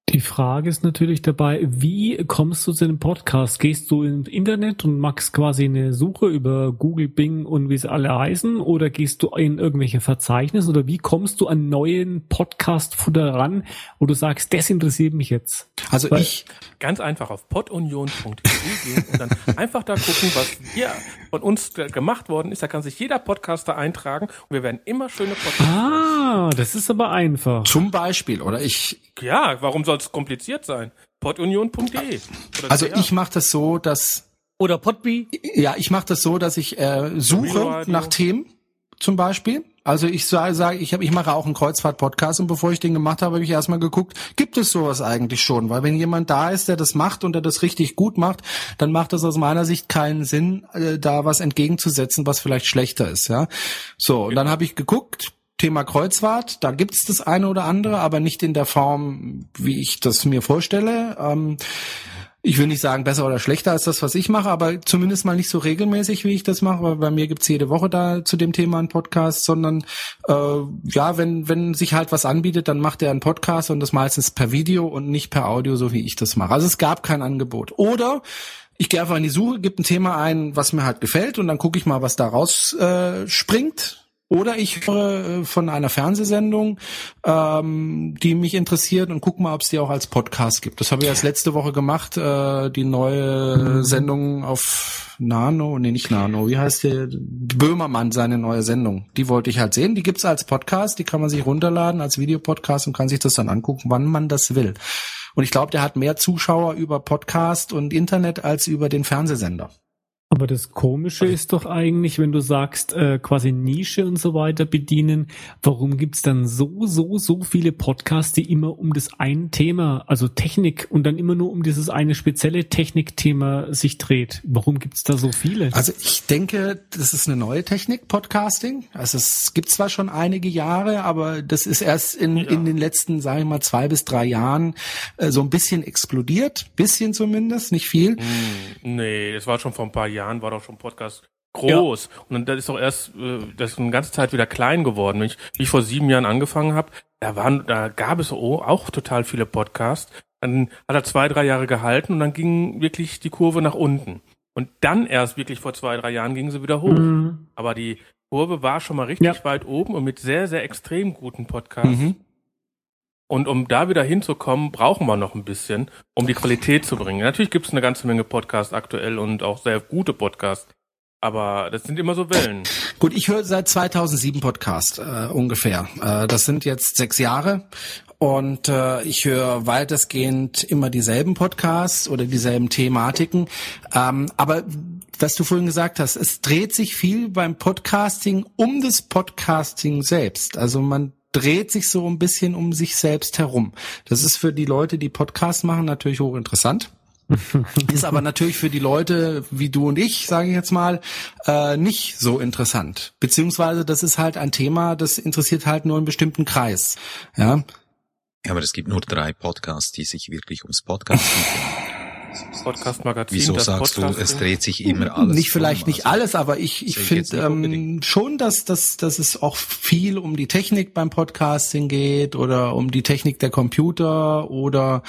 Die Frage ist natürlich dabei, wie kommst du zu dem Podcast? Gehst du ins Internet und machst quasi eine Suche über Google, Bing und wie sie alle heißen? Oder gehst du in irgendwelche Verzeichnisse? Oder wie kommst du an neuen Podcast-Futter ran, wo du sagst, das interessiert mich jetzt? Also ganz einfach auf podunion.eu gehen und dann einfach da gucken, was hier von uns gemacht worden ist. Da kann sich jeder Podcaster eintragen und wir werden immer schöne Podcasts. Das ist aber einfach. Zum Beispiel, oder Ja, warum soll es kompliziert sein? podunion.de. Also ich mache das so, dass... Oder Podbee? Ja, ich mache das so, dass ich suche nach Themen, zum Beispiel. Also ich sage, ich mache auch einen Kreuzfahrt-Podcast und bevor ich den gemacht habe, habe ich erstmal geguckt, gibt es sowas eigentlich schon? Weil wenn jemand da ist, der das macht und der das richtig gut macht, dann macht es aus meiner Sicht keinen Sinn, da was entgegenzusetzen, was vielleicht schlechter ist. Ja, so, und dann habe ich geguckt, Thema Kreuzfahrt, da gibt's das eine oder andere, aber nicht in der Form, wie ich das mir vorstelle. Ich will nicht sagen besser oder schlechter als das, was ich mache, aber zumindest mal nicht so regelmäßig, wie ich das mache, weil bei mir gibt's jede Woche da zu dem Thema einen Podcast, sondern wenn sich halt was anbietet, dann macht er einen Podcast und das meistens per Video und nicht per Audio, so wie ich das mache. Also es gab kein Angebot. Oder ich gehe einfach in die Suche, gebe ein Thema ein, was mir halt gefällt und dann gucke ich mal, was da raus springt. Oder ich höre von einer Fernsehsendung, die mich interessiert und gucke mal, ob es die auch als Podcast gibt. Das habe ich erst letzte Woche gemacht, die neue Sendung auf nicht Nano, wie heißt der? Böhmermann, seine neue Sendung. Die wollte ich halt sehen, die gibt's als Podcast, die kann man sich runterladen als Videopodcast und kann sich das dann angucken, wann man das will. Und ich glaube, der hat mehr Zuschauer über Podcast und Internet als über den Fernsehsender. Aber das Komische ist doch eigentlich, wenn du sagst, quasi Nische und so weiter bedienen, warum gibt's dann so viele Podcasts, die immer um das eine Thema, also Technik und dann immer nur um dieses eine spezielle Technikthema sich dreht? Warum gibt's da so viele? Also ich denke, das ist eine neue Technik, Podcasting. Also es gibt zwar schon einige Jahre, aber das ist erst in den letzten, sage ich mal, 2 bis 3 Jahren so ein bisschen explodiert. Bisschen zumindest, nicht viel. Nee, das war schon vor ein paar Jahren, war doch schon Podcast groß. Ja. Und dann ist doch erst, das ist eine ganze Zeit wieder klein geworden. Wie ich vor 7 Jahren angefangen habe, da gab es auch total viele Podcasts. Dann hat er 2, 3 Jahre gehalten und dann ging wirklich die Kurve nach unten. Und dann erst wirklich vor 2, 3 Jahren ging sie wieder hoch. Mhm. Aber die Kurve war schon mal richtig weit oben und mit sehr, sehr extrem guten Podcasts. Mhm. Und um da wieder hinzukommen, brauchen wir noch ein bisschen, um die Qualität zu bringen. Natürlich gibt es eine ganze Menge Podcasts aktuell und auch sehr gute Podcasts. Aber das sind immer so Wellen. Gut, ich höre seit 2007 Podcast ungefähr. Das sind jetzt 6 Jahre. Und ich höre weitestgehend immer dieselben Podcasts oder dieselben Thematiken. Aber was du vorhin gesagt hast, es dreht sich viel beim Podcasting um das Podcasting selbst. Also man dreht sich so ein bisschen um sich selbst herum. Das ist für die Leute, die Podcasts machen, natürlich hochinteressant. Ist aber natürlich für die Leute wie du und ich, sage ich jetzt mal, nicht so interessant. Beziehungsweise das ist halt ein Thema, das interessiert halt nur einen bestimmten Kreis. Ja, aber es gibt nur 3 Podcasts, die sich wirklich ums Podcasting drehen. Podcast-Magazin. Wieso sagst du, es dreht sich immer alles? Nicht alles, aber ich finde schon, dass es auch viel um die Technik beim Podcasting geht oder um die Technik der Computer oder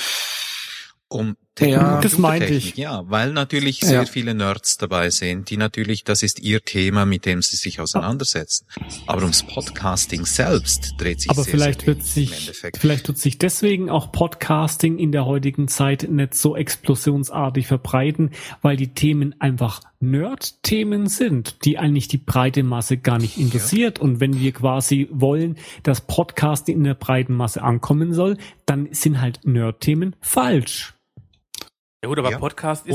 um das meinte ich. Ja, weil natürlich sehr viele Nerds dabei sind, die natürlich, das ist ihr Thema, mit dem sie sich auseinandersetzen. Aber ums Podcasting selbst dreht sich aber sehr, vielleicht sehr wenig im Endeffekt. Vielleicht wird sich deswegen auch Podcasting in der heutigen Zeit nicht so explosionsartig verbreiten, weil die Themen einfach Nerd-Themen sind, die eigentlich die breite Masse gar nicht interessiert. Und wenn wir quasi wollen, dass Podcasting in der breiten Masse ankommen soll, dann sind halt Nerd-Themen falsch. Ja gut, aber Podcast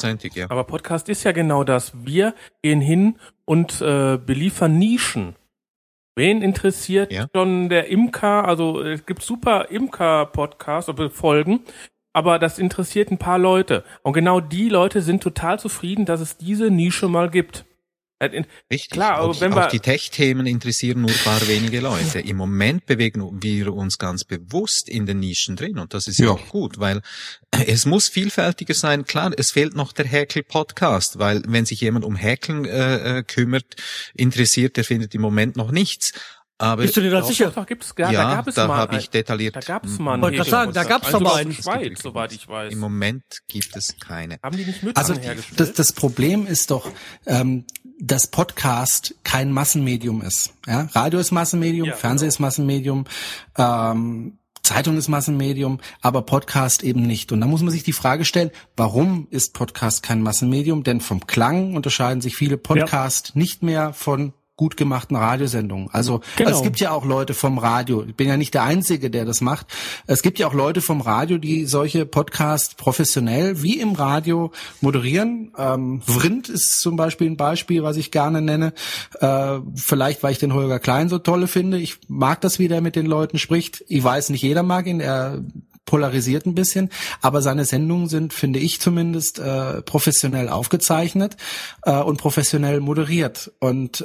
ist ja genau das. Wir gehen hin und beliefern Nischen. Wen interessiert schon der Imker? Also es gibt super Imker-Podcasts oder Folgen, aber das interessiert ein paar Leute. Und genau die Leute sind total zufrieden, dass es diese Nische mal gibt. Richtig. Klar, aber auch die Tech-Themen interessieren nur ein paar wenige Leute. Im Moment bewegen wir uns ganz bewusst in den Nischen drin und das ist ja auch gut, weil es muss vielfältiger sein. Klar, es fehlt noch der Häkel-Podcast, weil wenn sich jemand um Häkeln kümmert, interessiert, der findet im Moment noch nichts. Aber Bist du dir da sicher? Da gibt's ja, da gab es da mal. habe ich detailliert. Da gab's mal. Wollte gerade sagen, da gab's doch mal einen. Schweiz, soweit ich weiß. Im Moment gibt es keine. Haben die nicht Mützen Also hergestellt? das Problem ist doch, dass Podcast kein Massenmedium ist. Ja? Radio ist Massenmedium, Ja, Fernsehen ist Massenmedium, Zeitung ist Massenmedium, aber Podcast eben nicht. Und da muss man sich die Frage stellen, warum ist Podcast kein Massenmedium? Denn vom Klang unterscheiden sich viele Podcasts nicht mehr von gut gemachten Radiosendungen. Also es gibt ja auch Leute vom Radio. Ich bin ja nicht der Einzige, der das macht. Es gibt ja auch Leute vom Radio, die solche Podcasts professionell wie im Radio moderieren. Vrindt ist zum Beispiel ein Beispiel, was ich gerne nenne. Vielleicht, weil ich den Holger Klein so tolle finde. Ich mag das, wie der mit den Leuten spricht. Ich weiß, nicht jeder mag ihn. Er polarisiert ein bisschen, aber seine Sendungen sind, finde ich zumindest, professionell aufgezeichnet und professionell moderiert. Und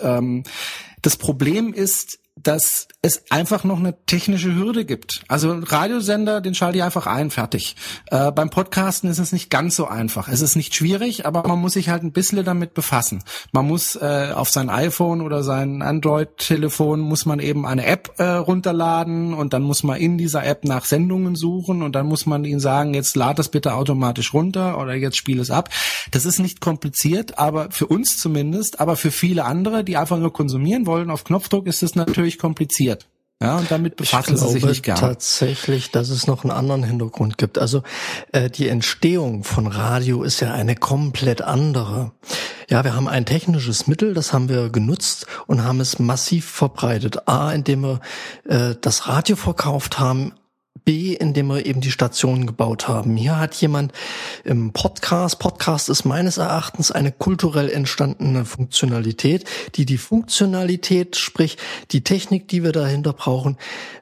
das Problem ist, dass es einfach noch eine technische Hürde gibt. Also ein Radiosender, den schalte ich einfach ein, fertig. Beim Podcasten ist es nicht ganz so einfach. Es ist nicht schwierig, aber man muss sich halt ein bisschen damit befassen. Man muss auf sein iPhone oder sein Android-Telefon muss man eben eine App runterladen und dann muss man in dieser App nach Sendungen suchen und dann muss man ihnen sagen, jetzt lad das bitte automatisch runter oder jetzt spiel es ab. Das ist nicht kompliziert, aber für uns zumindest, aber für viele andere, die einfach nur konsumieren wollen, auf Knopfdruck ist es natürlich kompliziert. Ja, und damit befassen sie sich nicht gerne. Tatsächlich, dass es noch einen anderen Hintergrund gibt. Also die Entstehung von Radio ist ja eine komplett andere. Ja, wir haben ein technisches Mittel, das haben wir genutzt und haben es massiv verbreitet. A, indem wir das Radio verkauft haben, B, indem wir eben die Stationen gebaut haben. Hier hat jemand im Podcast ist meines Erachtens eine kulturell entstandene Funktionalität, die Funktionalität, sprich die Technik, die wir dahinter brauchen,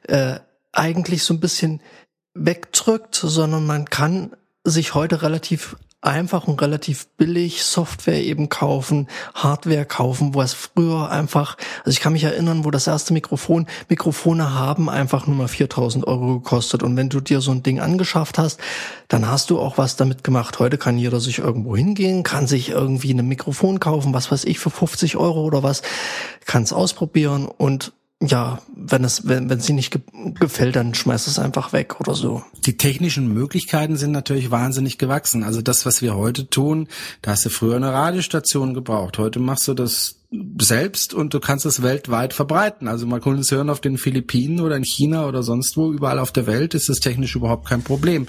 eigentlich so ein bisschen wegdrückt, sondern man kann sich heute relativ einfach und relativ billig Software eben kaufen, Hardware kaufen, wo es früher einfach, also ich kann mich erinnern, wo das erste Mikrofone haben einfach nur mal 4.000 € gekostet und wenn du dir so ein Ding angeschafft hast, dann hast du auch was damit gemacht. Heute kann jeder sich irgendwo hingehen, kann sich irgendwie ein Mikrofon kaufen, was weiß ich, für 50 € oder was, kann es ausprobieren und ja, wenn sie nicht gefällt, dann schmeißt es einfach weg oder so. Die technischen Möglichkeiten sind natürlich wahnsinnig gewachsen. Also das, was wir heute tun, da hast du früher eine Radiostation gebraucht. Heute machst du das selbst und du kannst es weltweit verbreiten. Also man kann es hören auf den Philippinen oder in China oder sonst wo. Überall auf der Welt ist das technisch überhaupt kein Problem.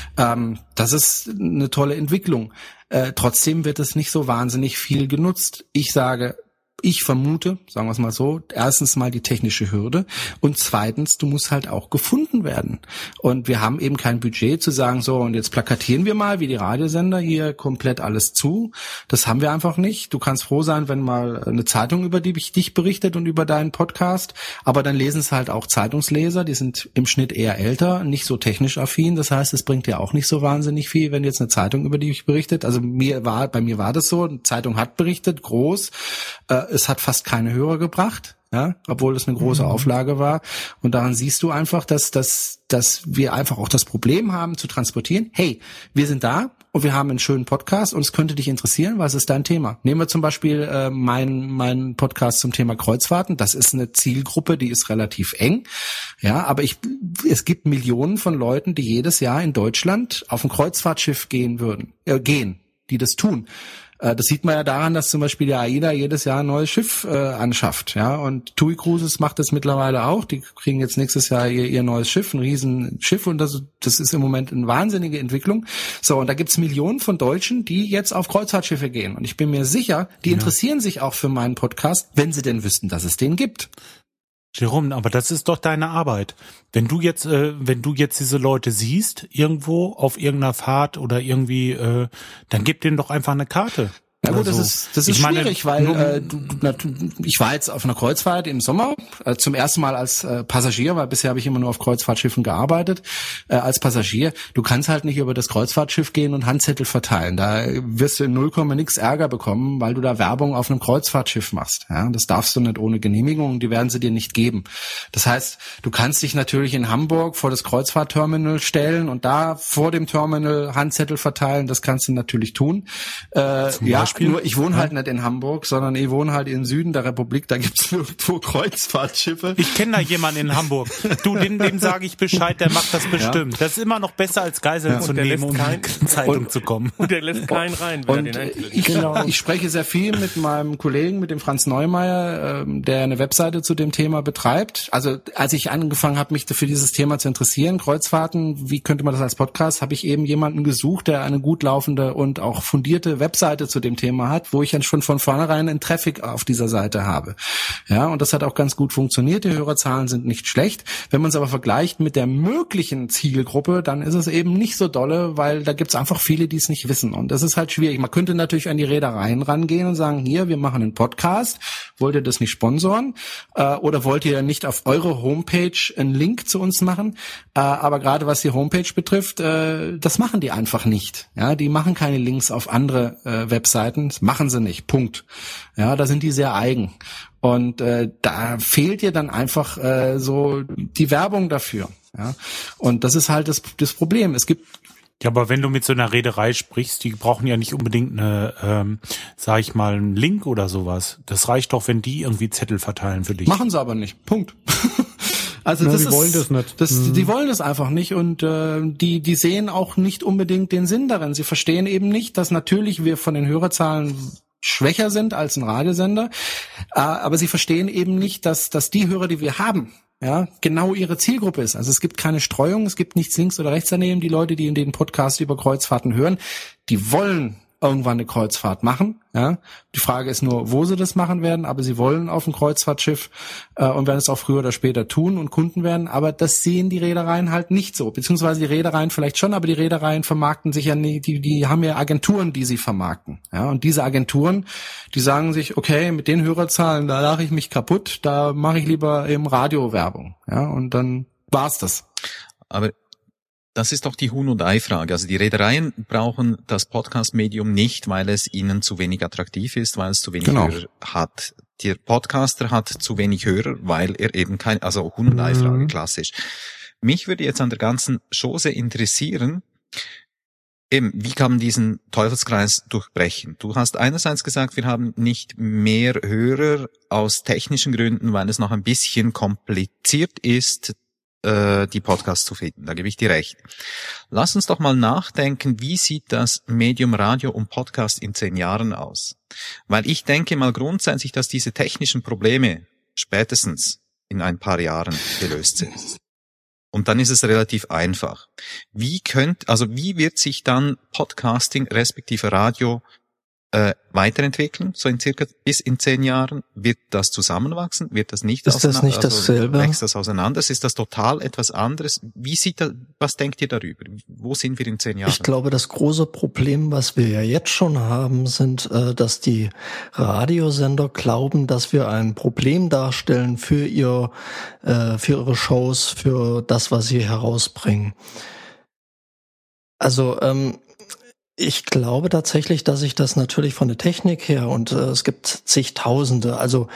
Das ist eine tolle Entwicklung. Trotzdem wird es nicht so wahnsinnig viel genutzt. Ich vermute, sagen wir es mal so, erstens mal die technische Hürde und zweitens, du musst halt auch gefunden werden. Und wir haben eben kein Budget zu sagen, so und jetzt plakatieren wir mal wie die Radiosender hier komplett alles zu. Das haben wir einfach nicht. Du kannst froh sein, wenn mal eine Zeitung über dich berichtet und über deinen Podcast, aber dann lesen es halt auch Zeitungsleser, die sind im Schnitt eher älter, nicht so technisch affin. Das heißt, es bringt dir auch nicht so wahnsinnig viel, wenn jetzt eine Zeitung über dich berichtet. Also bei mir war das so, eine Zeitung hat berichtet, groß. Es hat fast keine Hörer gebracht, ja, obwohl es eine große Auflage war. Und daran siehst du einfach, dass wir einfach auch das Problem haben zu transportieren. Hey, wir sind da und wir haben einen schönen Podcast und es könnte dich interessieren. Was ist dein Thema? Nehmen wir zum Beispiel meinen Podcast zum Thema Kreuzfahrten. Das ist eine Zielgruppe, die ist relativ eng. Ja, aber es gibt Millionen von Leuten, die jedes Jahr in Deutschland auf ein Kreuzfahrtschiff gehen, die das tun. Das sieht man ja daran, dass zum Beispiel die AIDA jedes Jahr ein neues Schiff anschafft, ja. Und TUI Cruises macht das mittlerweile auch. Die kriegen jetzt nächstes Jahr ihr neues Schiff, ein Riesenschiff, und das ist im Moment eine wahnsinnige Entwicklung. So, und da gibt's Millionen von Deutschen, die jetzt auf Kreuzfahrtschiffe gehen. Und ich bin mir sicher, die interessieren sich auch für meinen Podcast, wenn sie denn wüssten, dass es den gibt. Jerome, aber das ist doch deine Arbeit. Wenn du jetzt diese Leute siehst, irgendwo auf irgendeiner Fahrt oder irgendwie, dann gib denen doch einfach eine Karte. Ja gut, das ist schwierig, weil ich war jetzt auf einer Kreuzfahrt im Sommer, zum ersten Mal als Passagier, weil bisher habe ich immer nur auf Kreuzfahrtschiffen gearbeitet, als Passagier. Du kannst halt nicht über das Kreuzfahrtschiff gehen und Handzettel verteilen. Da wirst du in 0, nix Ärger bekommen, weil du da Werbung auf einem Kreuzfahrtschiff machst. Ja, das darfst du nicht ohne Genehmigung, die werden sie dir nicht geben. Das heißt, du kannst dich natürlich in Hamburg vor das Kreuzfahrtterminal stellen und da vor dem Terminal Handzettel verteilen, das kannst du natürlich tun. Ja, Beispiel? Ich wohne halt nicht in Hamburg, sondern ich wohne halt im Süden der Republik, da gibt's nirgendwo Kreuzfahrtschiffe. Ich kenne da jemanden in Hamburg. Du, dem sage ich Bescheid, der macht das bestimmt. Ja. Das ist immer noch besser als Geiseln zu nehmen, um in die Zeitung zu kommen. Und der lässt keinen rein, wenn er den hält. Ich spreche sehr viel mit meinem Kollegen, mit dem Franz Neumeier, der eine Webseite zu dem Thema betreibt. Also als ich angefangen habe, mich für dieses Thema zu interessieren, Kreuzfahrten, wie könnte man das als Podcast, habe ich eben jemanden gesucht, der eine gut laufende und auch fundierte Webseite zu dem Thema hat, wo ich dann schon von vornherein einen Traffic auf dieser Seite habe. Ja, und das hat auch ganz gut funktioniert. Die Hörerzahlen sind nicht schlecht. Wenn man es aber vergleicht mit der möglichen Zielgruppe, dann ist es eben nicht so dolle, weil da gibt's einfach viele, die es nicht wissen. Und das ist halt schwierig. Man könnte natürlich an die Reedereien rangehen und sagen, hier, wir machen einen Podcast. Wollt ihr das nicht sponsoren? Oder wollt ihr nicht auf eure Homepage einen Link zu uns machen? Aber gerade was die Homepage betrifft, das machen die einfach nicht. Ja, die machen keine Links auf andere Webseiten. Das machen sie nicht. Punkt. Ja, da sind die sehr eigen. Und da fehlt dir dann einfach so die Werbung dafür. Ja, und das ist halt das Problem. Es gibt ja, aber wenn du mit so einer Reederei sprichst, die brauchen ja nicht unbedingt eine, sag ich mal, einen Link oder sowas. Das reicht doch, wenn die irgendwie Zettel verteilen für dich. Machen sie aber nicht. Punkt. Also die wollen das nicht. Die wollen das einfach nicht und die sehen auch nicht unbedingt den Sinn darin. Sie verstehen eben nicht, dass natürlich wir von den Hörerzahlen schwächer sind als ein Radiosender, aber sie verstehen eben nicht, dass die Hörer, die wir haben, ja, genau ihre Zielgruppe ist. Also es gibt keine Streuung, es gibt nichts links oder rechts daneben. Die Leute, die in den Podcast über Kreuzfahrten hören, die wollen irgendwann eine Kreuzfahrt machen. Ja, die Frage ist nur, wo sie das machen werden, aber sie wollen auf ein Kreuzfahrtschiff und werden es auch früher oder später tun und Kunden werden. Aber das sehen die Reedereien halt nicht so, beziehungsweise die Reedereien vielleicht schon, aber die Reedereien vermarkten sich ja nicht. Die haben ja Agenturen, die sie vermarkten. Ja, und diese Agenturen, die sagen sich, okay, mit den Hörerzahlen, da lache ich mich kaputt, da mache ich lieber im Radio Werbung. Ja, und dann war's das. Aber das ist doch die Huhn- und Ei-Frage. Also die Reedereien brauchen das Podcast-Medium nicht, weil es ihnen zu wenig attraktiv ist, weil es zu wenig Hörer hat. Der Podcaster hat zu wenig Hörer, weil er eben also Huhn- und Ei-Frage, klassisch. Mich würde jetzt an der ganzen Chose interessieren, eben, wie kann man diesen Teufelskreis durchbrechen? Du hast einerseits gesagt, wir haben nicht mehr Hörer aus technischen Gründen, weil es noch ein bisschen kompliziert ist, die Podcasts zu finden. Da gebe ich dir recht. Lass uns doch mal nachdenken, wie sieht das Medium Radio und Podcast in 10 Jahren aus? Weil ich denke mal grundsätzlich, dass diese technischen Probleme spätestens in ein paar Jahren gelöst sind. Und dann ist es relativ einfach. Wie wird sich dann Podcasting respektive Radio weiterentwickeln, so in circa bis in 10 Jahren? Wird das zusammenwachsen? Wird das nicht auseinander? Ist das nicht dasselbe? Wächst das auseinander? Ist das total etwas anderes? Was denkt ihr darüber? Wo sind wir in 10 Jahren? Ich glaube, das große Problem, was wir ja jetzt schon haben, sind, dass die Radiosender glauben, dass wir ein Problem darstellen für ihre Shows, für das, was sie herausbringen. Also, ich glaube tatsächlich, dass ich das natürlich von der Technik her und es gibt zigtausende, also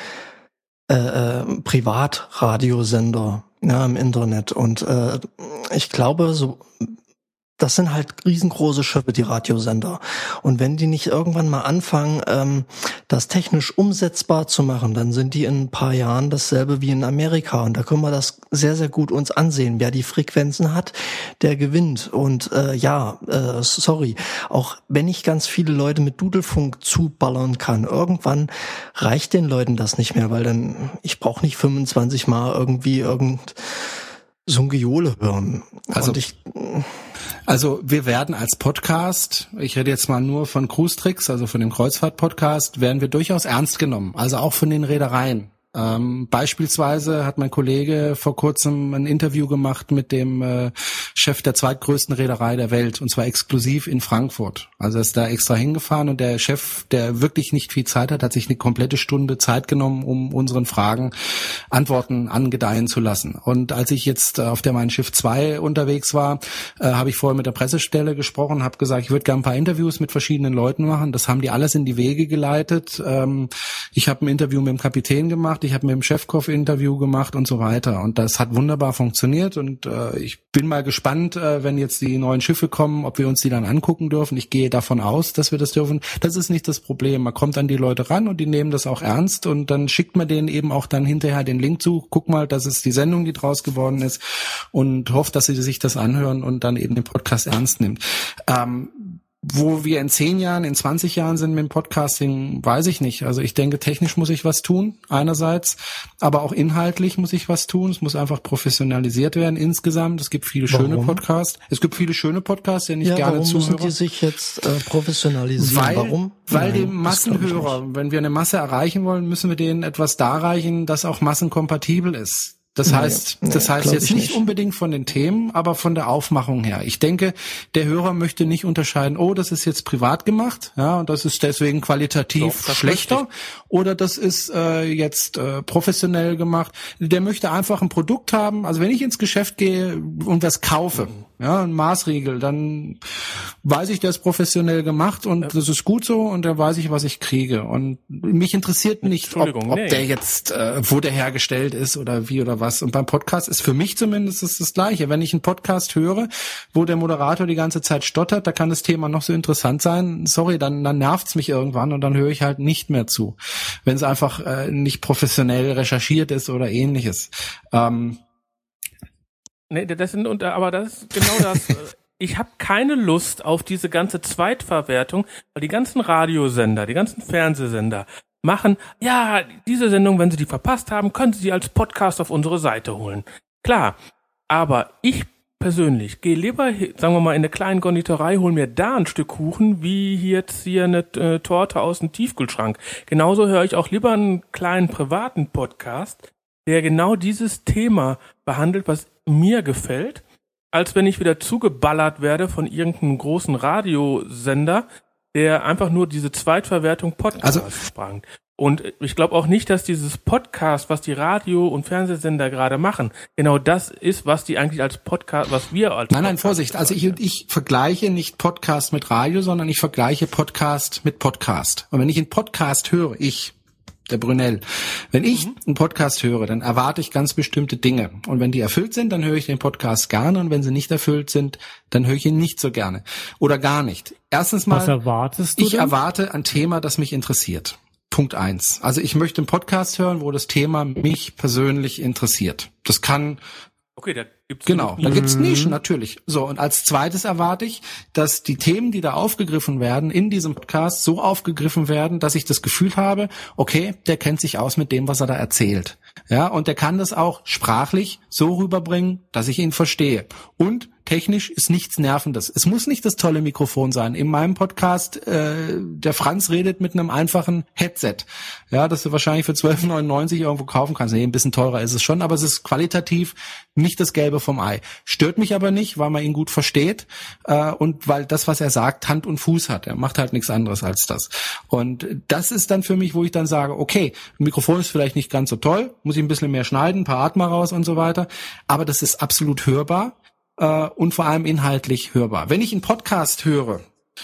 Privatradiosender im Internet und ich glaube, das sind halt riesengroße Schiffe, die Radiosender. Und wenn die nicht irgendwann mal anfangen, das technisch umsetzbar zu machen, dann sind die in ein paar Jahren dasselbe wie in Amerika. Und da können wir das sehr, sehr gut uns ansehen. Wer die Frequenzen hat, der gewinnt. Und auch wenn ich ganz viele Leute mit Dudelfunk zuballern kann, irgendwann reicht den Leuten das nicht mehr, weil dann, ich brauche nicht 25 Mal irgendwie so ein Gejohle hören. Also wir werden als Podcast, ich rede jetzt mal nur von Cruise Tricks, also von dem Kreuzfahrt-Podcast, werden wir durchaus ernst genommen, also auch von den Reedereien. Beispielsweise hat mein Kollege vor kurzem ein Interview gemacht mit dem Chef der zweitgrößten Reederei der Welt, und zwar exklusiv in Frankfurt. Also er ist da extra hingefahren und der Chef, der wirklich nicht viel Zeit hat sich eine komplette Stunde Zeit genommen, um unseren Fragen Antworten angedeihen zu lassen. Und als ich jetzt auf der Mein Schiff 2 unterwegs war, habe ich vorher mit der Pressestelle gesprochen, habe gesagt, ich würde gerne ein paar Interviews mit verschiedenen Leuten machen. Das haben die alles in die Wege geleitet. Ich habe ein Interview mit dem Kapitän gemacht, gemacht, ich habe mit dem Schäfkow-Interview gemacht und so weiter. Und das hat wunderbar funktioniert. Und ich bin mal gespannt, wenn jetzt die neuen Schiffe kommen, ob wir uns die dann angucken dürfen. Ich gehe davon aus, dass wir das dürfen. Das ist nicht das Problem. Man kommt an die Leute ran und die nehmen das auch ernst. Und dann schickt man denen eben auch dann hinterher den Link zu. Guck mal, das ist die Sendung, die draus geworden ist. Und hofft, dass sie sich das anhören und dann eben den Podcast ernst nimmt. Wo wir in 10 Jahren, in 20 Jahren sind mit dem Podcasting, weiß ich nicht. Also ich denke, technisch muss ich was tun, einerseits, aber auch inhaltlich muss ich was tun. Es muss einfach professionalisiert werden insgesamt. Es gibt viele schöne Podcasts. Es gibt viele schöne Podcasts, denen ich gerne zuhöre. Warum müssen die sich jetzt professionalisieren? Warum? Weil dem Massenhörer, wenn wir eine Masse erreichen wollen, müssen wir denen etwas darreichen, das auch massenkompatibel ist. Das heißt jetzt nicht unbedingt von den Themen, aber von der Aufmachung her. Ich denke, der Hörer möchte nicht unterscheiden, oh, das ist jetzt privat gemacht, ja, und das ist deswegen qualitativ schlechter, oder das ist jetzt professionell gemacht. Der möchte einfach ein Produkt haben. Also wenn ich ins Geschäft gehe und was kaufe, ja, ein Maßriegel, dann weiß ich, der ist professionell gemacht und das ist gut so und dann weiß ich, was ich kriege. Und mich interessiert nicht, ob der jetzt, wo der hergestellt ist oder wie oder was. Und beim Podcast ist für mich zumindest das Gleiche. Wenn ich einen Podcast höre, wo der Moderator die ganze Zeit stottert, da kann das Thema noch so interessant sein. Sorry, dann nervt's mich irgendwann und dann höre ich halt nicht mehr zu. Wenn es einfach nicht professionell recherchiert ist oder ähnliches. Nee, aber das ist genau das. Ich habe keine Lust auf diese ganze Zweitverwertung, weil die ganzen Radiosender, die ganzen Fernsehsender machen, ja, diese Sendung, wenn Sie die verpasst haben, können Sie die als Podcast auf unsere Seite holen. Klar, aber ich persönlich gehe lieber, sagen wir mal, in eine kleine Konditorei, hol mir da ein Stück Kuchen, wie jetzt hier eine Torte aus dem Tiefkühlschrank. Genauso höre ich auch lieber einen kleinen privaten Podcast, der genau dieses Thema behandelt, was mir gefällt, als wenn ich wieder zugeballert werde von irgendeinem großen Radiosender, der einfach nur diese Zweitverwertung Podcast bringt. Und ich glaube auch nicht, dass dieses Podcast, was die Radio- und Fernsehsender gerade machen, genau das ist, was die eigentlich als Podcast, was wir als Podcast... Nein, Vorsicht. Also ich vergleiche nicht Podcast mit Radio, sondern ich vergleiche Podcast mit Podcast. Und wenn ich einen Podcast höre, der Brunel. Wenn ich einen Podcast höre, dann erwarte ich ganz bestimmte Dinge. Und wenn die erfüllt sind, dann höre ich den Podcast gerne. Und wenn sie nicht erfüllt sind, dann höre ich ihn nicht so gerne. Oder gar nicht. Erstens mal, was erwartest du ich erwarte ein Thema, das mich interessiert. Punkt 1. Also ich möchte einen Podcast hören, wo das Thema mich persönlich interessiert. Das kann... Okay, da gibt's genau, da gibt's Nischen, natürlich. So, und als zweites erwarte ich, dass die Themen, die da aufgegriffen werden, in diesem Podcast so aufgegriffen werden, dass ich das Gefühl habe, okay, der kennt sich aus mit dem, was er da erzählt. Ja, und der kann das auch sprachlich so rüberbringen, dass ich ihn verstehe. Und technisch ist nichts Nervendes. Es muss nicht das tolle Mikrofon sein. In meinem Podcast, der Franz redet mit einem einfachen Headset. Ja, das du wahrscheinlich für 12,99 irgendwo kaufen kannst. Nee, ein bisschen teurer ist es schon, aber es ist qualitativ nicht das Gelbe vom Ei. Stört mich aber nicht, weil man ihn gut versteht und weil das, was er sagt, Hand und Fuß hat. Er macht halt nichts anderes als das. Und das ist dann für mich, wo ich dann sage, okay, ein Mikrofon ist vielleicht nicht ganz so toll, muss ich ein bisschen mehr schneiden, ein paar Atmer raus und so weiter, aber das ist absolut hörbar. Und vor allem inhaltlich hörbar. Wenn ich einen Podcast höre,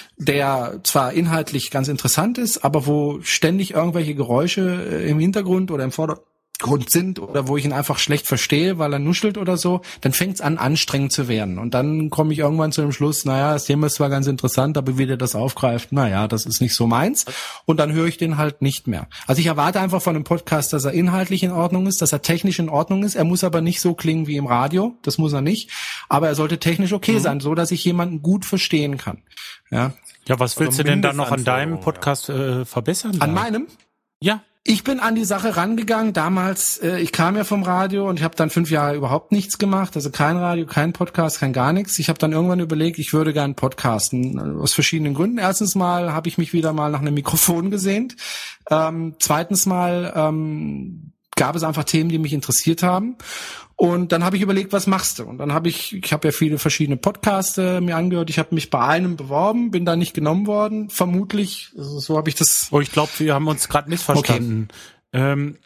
der zwar inhaltlich ganz interessant ist, aber wo ständig irgendwelche Geräusche im Hintergrund oder im Vordergrund sind oder wo ich ihn einfach schlecht verstehe, weil er nuschelt oder so, dann fängt es an, anstrengend zu werden. Und dann komme ich irgendwann zu dem Schluss, naja, das Thema ist zwar ganz interessant, aber wie der das aufgreift, naja, das ist nicht so meins. Und dann höre ich den halt nicht mehr. Also ich erwarte einfach von einem Podcast, dass er inhaltlich in Ordnung ist, dass er technisch in Ordnung ist. Er muss aber nicht so klingen wie im Radio, das muss er nicht. Aber er sollte technisch okay sein, so dass ich jemanden gut verstehen kann. Ja, was willst du denn dann noch an deinem Podcast verbessern? An meinem? Ja. Ich bin an die Sache rangegangen, damals, ich kam ja vom Radio und ich habe dann 5 Jahre überhaupt nichts gemacht, also kein Radio, kein Podcast, kein gar nichts. Ich habe dann irgendwann überlegt, ich würde gern podcasten, aus verschiedenen Gründen. Erstens mal habe ich mich wieder mal nach einem Mikrofon gesehnt. Zweitens mal gab es einfach Themen, die mich interessiert haben. Und dann habe ich überlegt, was machst du? Und dann habe ich habe ja viele verschiedene Podcasts mir angehört. Ich habe mich bei einem beworben, bin da nicht genommen worden. Vermutlich, so habe ich das... Oh, ich glaube, wir haben uns gerade missverstanden. Okay.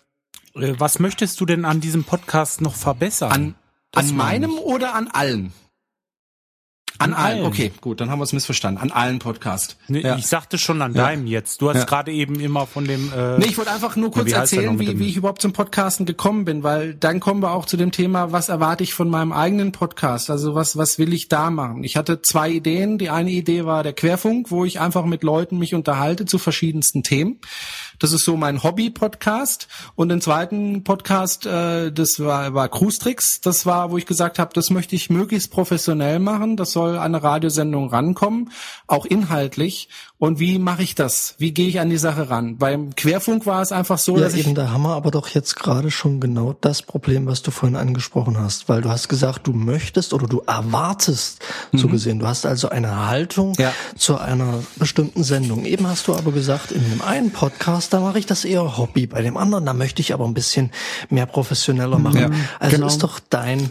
Was möchtest du denn an diesem Podcast noch verbessern? An meinem oder an allen? An allen. Okay, gut, dann haben wir es missverstanden. An allen Podcasts. Nee, ja. Ich sagte schon an deinem jetzt. Du hast gerade eben immer von dem... Nee, ich wollte einfach nur kurz erzählen, wie ich überhaupt zum Podcasten gekommen bin, weil dann kommen wir auch zu dem Thema, was erwarte ich von meinem eigenen Podcast? Also was will ich da machen? Ich hatte 2 Ideen. Die eine Idee war der Querfunk, wo ich einfach mit Leuten mich unterhalte zu verschiedensten Themen. Das ist so mein Hobby-Podcast. Und den zweiten Podcast, das war Cruise Tricks. Das war, wo ich gesagt habe, das möchte ich möglichst professionell machen. Das soll an eine Radiosendung rankommen, auch inhaltlich. Und wie mache ich das? Wie gehe ich an die Sache ran? Beim Querfunk war es einfach so, dass da haben wir aber doch jetzt gerade schon genau das Problem, was du vorhin angesprochen hast, weil du hast gesagt, du möchtest oder du erwartest, so gesehen. Du hast also eine Haltung zu einer bestimmten Sendung. Eben hast du aber gesagt, in dem einen Podcast, da mache ich das eher Hobby. Bei dem anderen, da möchte ich aber ein bisschen mehr professioneller machen. Ja, also ist doch dein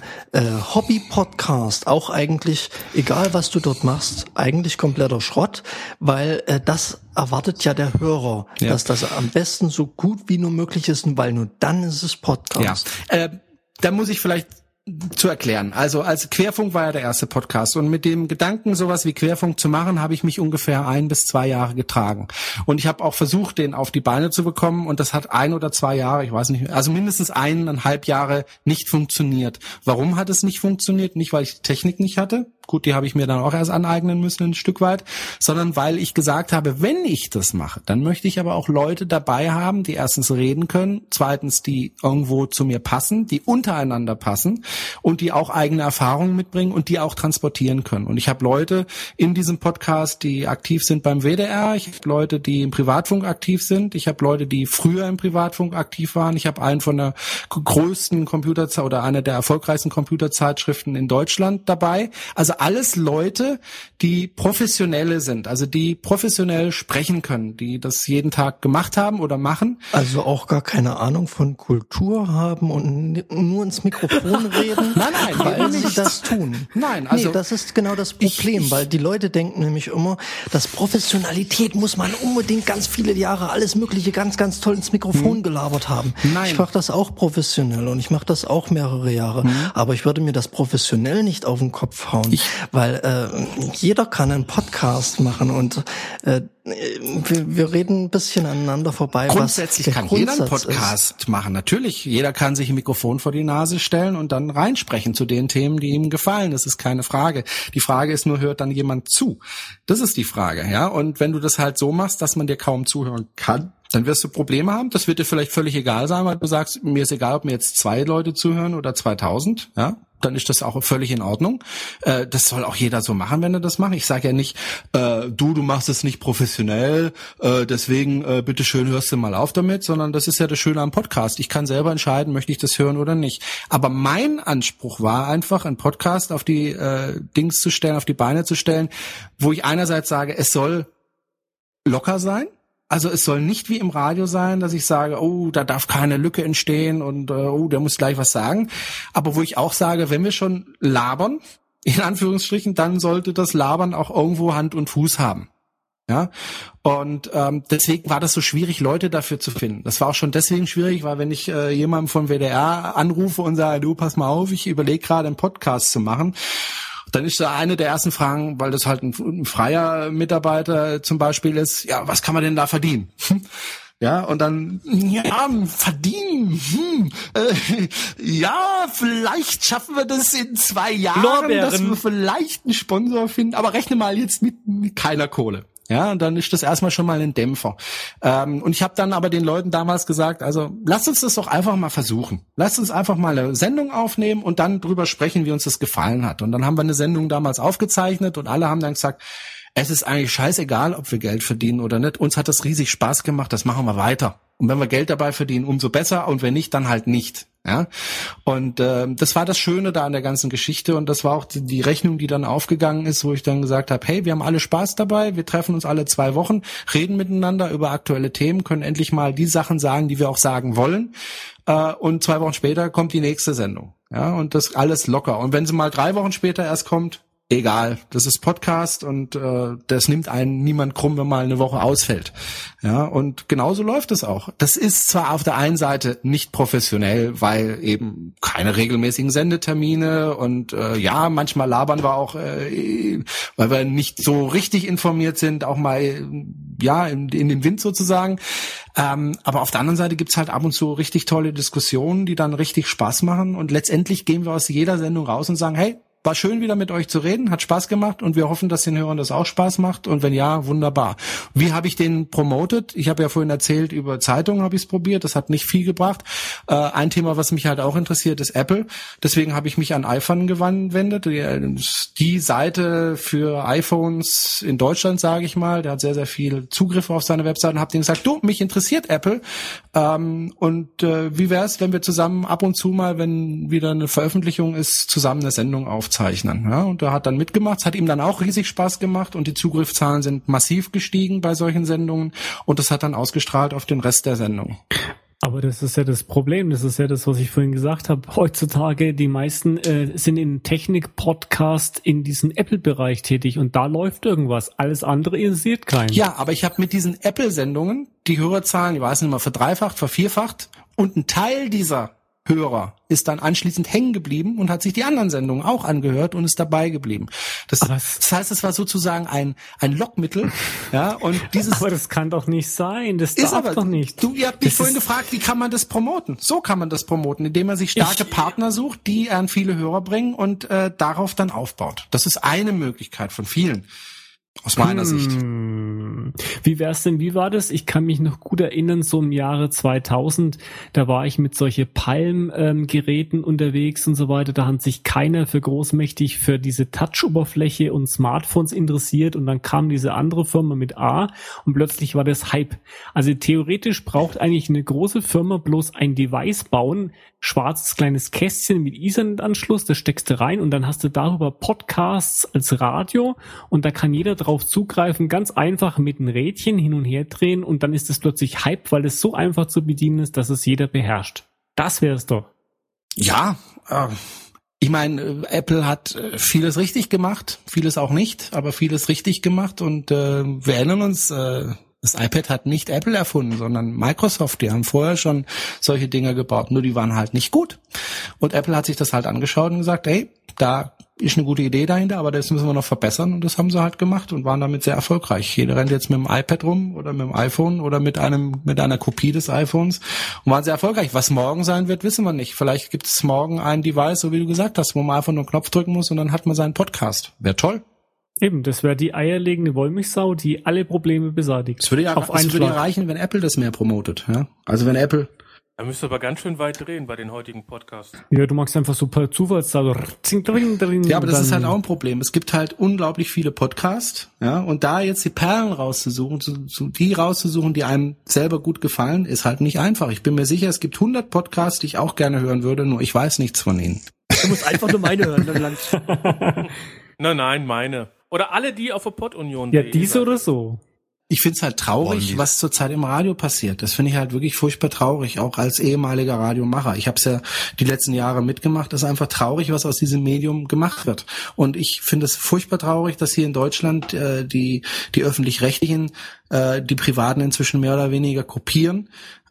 Hobby-Podcast auch eigentlich, egal was du dort machst, eigentlich kompletter Schrott, weil das erwartet ja der Hörer, dass das am besten so gut wie nur möglich ist, weil nur dann ist es Podcast. Ja, da muss ich vielleicht zu erklären. Also als Querfunk war ja der erste Podcast und mit dem Gedanken, sowas wie Querfunk zu machen, habe ich mich ungefähr 1 bis 2 Jahre getragen. Und ich habe auch versucht, den auf die Beine zu bekommen und das hat 1 oder 2 Jahre, ich weiß nicht, also mindestens 1,5 Jahre nicht funktioniert. Warum hat es nicht funktioniert? Nicht, weil ich die Technik nicht hatte. Gut, die habe ich mir dann auch erst aneignen müssen, ein Stück weit, sondern weil ich gesagt habe, wenn ich das mache, dann möchte ich aber auch Leute dabei haben, die erstens reden können, zweitens die irgendwo zu mir passen, die untereinander passen und die auch eigene Erfahrungen mitbringen und die auch transportieren können. Und ich habe Leute in diesem Podcast, die aktiv sind beim WDR, ich habe Leute, die im Privatfunk aktiv sind, ich habe Leute, die früher im Privatfunk aktiv waren, ich habe einen von der größten Computerzeit oder einer der erfolgreichsten Computerzeitschriften in Deutschland dabei. Also alles Leute, die Professionelle sind, also die professionell sprechen können, die das jeden Tag gemacht haben oder machen. Also auch gar keine Ahnung von Kultur haben und nur ins Mikrofon reden, nein, weil sie das tun. Nein, also das ist genau das Problem, weil die Leute denken nämlich immer, dass Professionalität muss man unbedingt ganz viele Jahre alles Mögliche ganz, ganz toll ins Mikrofon gelabert haben. Nein. Ich mache das auch professionell und ich mache das auch mehrere Jahre, aber ich würde mir das professionell nicht auf den Kopf hauen. Weil jeder kann einen Podcast machen und wir reden ein bisschen aneinander vorbei. Grundsätzlich kann jeder einen Podcast machen. Natürlich, jeder kann sich ein Mikrofon vor die Nase stellen und dann reinsprechen zu den Themen, die ihm gefallen. Das ist keine Frage. Die Frage ist nur, hört dann jemand zu? Das ist die Frage, ja. Und wenn du das halt so machst, dass man dir kaum zuhören kann, dann wirst du Probleme haben. Das wird dir vielleicht völlig egal sein, weil du sagst, mir ist egal, ob mir jetzt 2 Leute zuhören oder 2000, ja. Dann ist das auch völlig in Ordnung. Das soll auch jeder so machen, wenn er das macht. Ich sage ja nicht, du machst es nicht professionell, deswegen bitteschön hörst du mal auf damit, sondern das ist ja das Schöne am Podcast. Ich kann selber entscheiden, möchte ich das hören oder nicht. Aber mein Anspruch war einfach, einen Podcast auf die Dings zu stellen, auf die Beine zu stellen, wo ich einerseits sage, es soll locker sein. Also es soll nicht wie im Radio sein, dass ich sage, oh, da darf keine Lücke entstehen und oh, der muss gleich was sagen. Aber wo ich auch sage, wenn wir schon labern, in Anführungsstrichen, dann sollte das Labern auch irgendwo Hand und Fuß haben. Ja, und deswegen war das so schwierig, Leute dafür zu finden. Das war auch schon deswegen schwierig, weil wenn ich jemanden vom WDR anrufe und sage, du, pass mal auf, ich überlege gerade einen Podcast zu machen, dann ist da eine der ersten Fragen, weil das halt ein freier Mitarbeiter zum Beispiel ist, ja, was kann man denn da verdienen? Ja, und dann, ja, verdienen, ja, vielleicht schaffen wir das in 2 Jahren, Lorbeeren. dass wir vielleicht einen Sponsor finden, aber rechne mal jetzt mit keiner Kohle. Ja, und dann ist das erstmal schon mal ein Dämpfer. Und ich habe dann aber den Leuten damals gesagt, also lasst uns das doch einfach mal versuchen. Lasst uns einfach mal eine Sendung aufnehmen und dann drüber sprechen, wie uns das gefallen hat. Und dann haben wir eine Sendung damals aufgezeichnet und alle haben dann gesagt, es ist eigentlich scheißegal, ob wir Geld verdienen oder nicht. Uns hat das riesig Spaß gemacht, das machen wir weiter. Und wenn wir Geld dabei verdienen, umso besser. Und wenn nicht, dann halt nicht. Ja. Und das war das Schöne da an der ganzen Geschichte. Und das war auch die Rechnung, die dann aufgegangen ist, wo ich dann gesagt habe, hey, wir haben alle Spaß dabei. Wir treffen uns alle 2 Wochen, reden miteinander über aktuelle Themen, können endlich mal die Sachen sagen, die wir auch sagen wollen. Und 2 Wochen später kommt die nächste Sendung. Ja. Und das alles locker. Und wenn sie mal 3 Wochen später erst kommt, egal, das ist Podcast und das nimmt einen niemand krumm, wenn mal eine Woche ausfällt. Ja, und genauso läuft es auch. Das ist zwar auf der einen Seite nicht professionell, weil eben keine regelmäßigen Sendetermine und ja, manchmal labern wir auch, weil wir nicht so richtig informiert sind, auch mal ja in den Wind sozusagen. Aber auf der anderen Seite gibt's halt ab und zu richtig tolle Diskussionen, die dann richtig Spaß machen und letztendlich gehen wir aus jeder Sendung raus und sagen, hey, war schön wieder mit euch zu reden, hat Spaß gemacht und wir hoffen, dass den Hörern das auch Spaß macht und wenn ja, wunderbar. Wie habe ich den promotet? Ich habe ja vorhin erzählt, über Zeitungen habe ich es probiert, das hat nicht viel gebracht. Ein Thema, was mich halt auch interessiert, ist Apple. Deswegen habe ich mich an iPhone gewendet. Die Seite für iPhones in Deutschland, sage ich mal, der hat sehr, sehr viel Zugriff auf seine Webseite und habe denen gesagt, du, mich interessiert Apple wie wäre es, wenn wir zusammen ab und zu mal, wenn wieder eine Veröffentlichung ist, zusammen eine Sendung aufzeichnen. Ja, und er hat dann mitgemacht, es hat ihm dann auch riesig Spaß gemacht und die Zugriffszahlen sind massiv gestiegen bei solchen Sendungen und das hat dann ausgestrahlt auf den Rest der Sendung. Aber das ist ja das Problem, das ist ja das, was ich vorhin gesagt habe. Heutzutage, die meisten sind in Technik-Podcast in diesem Apple-Bereich tätig und da läuft irgendwas. Alles andere interessiert keinen. Ja, aber ich habe mit diesen Apple-Sendungen die Hörerzahlen, ich weiß nicht mal, verdreifacht, vervierfacht und ein Teil dieser Hörer ist dann anschließend hängen geblieben und hat sich die anderen Sendungen auch angehört und ist dabei geblieben. Das heißt, es war sozusagen ein Lockmittel, ja, und dieses. Aber das kann doch nicht sein, das darf doch nicht. Ihr habt mich vorhin gefragt, wie kann man das promoten? So kann man das promoten, indem man sich starke Partner sucht, die an viele Hörer bringen und darauf dann aufbaut. Das ist eine Möglichkeit von vielen. Aus meiner Sicht. Wie war das? Ich kann mich noch gut erinnern, so im Jahre 2000, da war ich mit solche Palm-Geräten unterwegs und so weiter. Da hat sich keiner für großmächtig für diese Touch-Oberfläche und Smartphones interessiert und dann kam diese andere Firma mit A und plötzlich war das Hype. Also theoretisch braucht eigentlich eine große Firma bloß ein Device bauen, schwarzes kleines Kästchen mit Ethernet-Anschluss, das steckst du rein und dann hast du darüber Podcasts als Radio und da kann jeder drauf zugreifen, ganz einfach mit einem Rädchen hin und her drehen und dann ist es plötzlich Hype, weil es so einfach zu bedienen ist, dass es jeder beherrscht. Das wäre es doch. Ja, ich meine, Apple hat vieles richtig gemacht, vieles auch nicht, aber vieles richtig gemacht und wir erinnern uns, das iPad hat nicht Apple erfunden, sondern Microsoft. Die haben vorher schon solche Dinger gebaut, nur die waren halt nicht gut. Und Apple hat sich das halt angeschaut und gesagt, hey, da ist eine gute Idee dahinter, aber das müssen wir noch verbessern. Und das haben sie halt gemacht und waren damit sehr erfolgreich. Jeder rennt jetzt mit dem iPad rum oder mit dem iPhone oder mit einer Kopie des iPhones und waren sehr erfolgreich. Was morgen sein wird, wissen wir nicht. Vielleicht gibt es morgen ein Device, so wie du gesagt hast, wo man einfach nur einen Knopf drücken muss und dann hat man seinen Podcast. Wäre toll. Eben, das wäre die eierlegende Wollmilchsau, die alle Probleme beseitigt. Es würde ja reichen, wenn Apple das mehr promotet. Ja? Also wenn Apple... Da müsst ihr aber ganz schön weit drehen bei den heutigen Podcasts. Ja, du magst einfach so per Zufallszahl. Ja, aber das ist halt auch ein Problem. Es gibt halt unglaublich viele Podcasts, ja, und da jetzt die Perlen rauszusuchen, die rauszusuchen, die einem selber gut gefallen, ist halt nicht einfach. Ich bin mir sicher, es gibt 100 Podcasts, die ich auch gerne hören würde, nur ich weiß nichts von ihnen. Du musst einfach nur meine hören, dann langt's. Nein, meine. Oder alle, die auf der Pod-Union. Ja, diese oder so. Ich find's halt traurig, was zurzeit im Radio passiert. Das finde ich halt wirklich furchtbar traurig, auch als ehemaliger Radiomacher. Ich habe es ja die letzten Jahre mitgemacht. Das ist einfach traurig, was aus diesem Medium gemacht wird. Und ich finde es furchtbar traurig, dass hier in Deutschland die Öffentlich-Rechtlichen die Privaten inzwischen mehr oder weniger kopieren,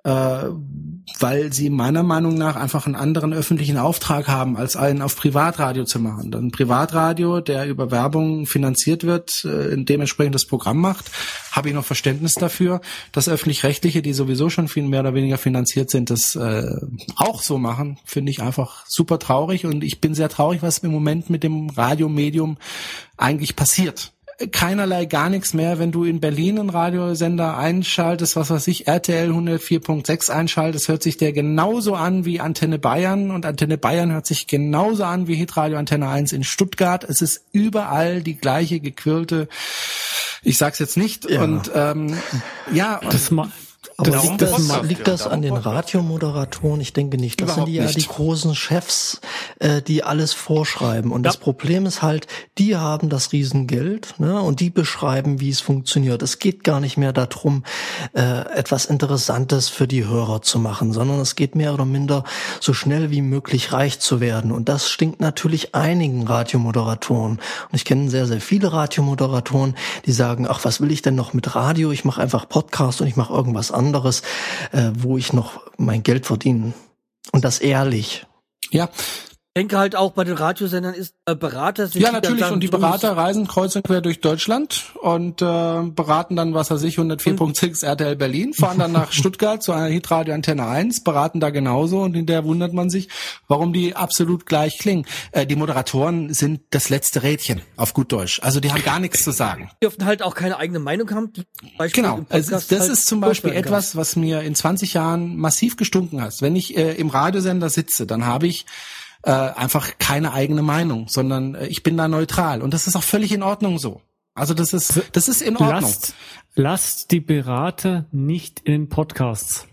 weil sie meiner Meinung nach einfach einen anderen öffentlichen Auftrag haben, als einen auf Privatradio zu machen. Ein Privatradio, der über Werbung finanziert wird, dementsprechend das Programm macht, habe ich noch Verständnis dafür. Das Öffentlich-Rechtliche, die sowieso schon viel mehr oder weniger finanziert sind, das auch so machen, finde ich einfach super traurig. Und ich bin sehr traurig, was im Moment mit dem Radiomedium eigentlich passiert. Keinerlei, gar nichts mehr, wenn du in Berlin einen Radiosender einschaltest, was weiß ich, RTL 104.6 einschaltest, hört sich der genauso an wie Antenne Bayern und Antenne Bayern hört sich genauso an wie Hitradio Antenne 1 in Stuttgart. Es ist überall die gleiche gequirlte, ich sag's jetzt nicht, ja. Und Aber Darum liegt das an den Radiomoderatoren? Ich denke nicht. Das sind Überhaupt die großen Chefs, die alles vorschreiben. Und das Problem ist halt, die haben das Riesengeld, ne? Und die beschreiben, wie es funktioniert. Es geht gar nicht mehr darum, etwas Interessantes für die Hörer zu machen, sondern es geht mehr oder minder so schnell wie möglich reich zu werden. Und das stinkt natürlich einigen Radiomoderatoren. Und ich kenne sehr, sehr viele Radiomoderatoren, die sagen, ach, was will ich denn noch mit Radio? Ich mache einfach Podcast und ich mache irgendwas anderes, wo ich noch mein Geld verdiene. Und das ehrlich. Ja. Ich denke halt auch bei den Radiosendern ist Berater sind Ja, natürlich. Und die Berater reisen kreuz und quer durch Deutschland und beraten dann, was weiß ich, 104.6 RTL Berlin, fahren dann nach Stuttgart zu einer Hitradio Antenne 1, beraten da genauso und in der wundert man sich, warum die absolut gleich klingen. Die Moderatoren sind das letzte Rädchen, auf gut Deutsch. Also die haben gar nichts zu sagen. Die dürfen halt auch keine eigene Meinung haben. Genau. Das ist zum Beispiel etwas, was mir in 20 Jahren massiv gestunken hat. Wenn ich im Radiosender sitze, dann habe ich einfach keine eigene Meinung, sondern ich bin da neutral. Und das ist auch völlig in Ordnung so. Also das ist in Ordnung. Lasst die Berater nicht in den Podcasts.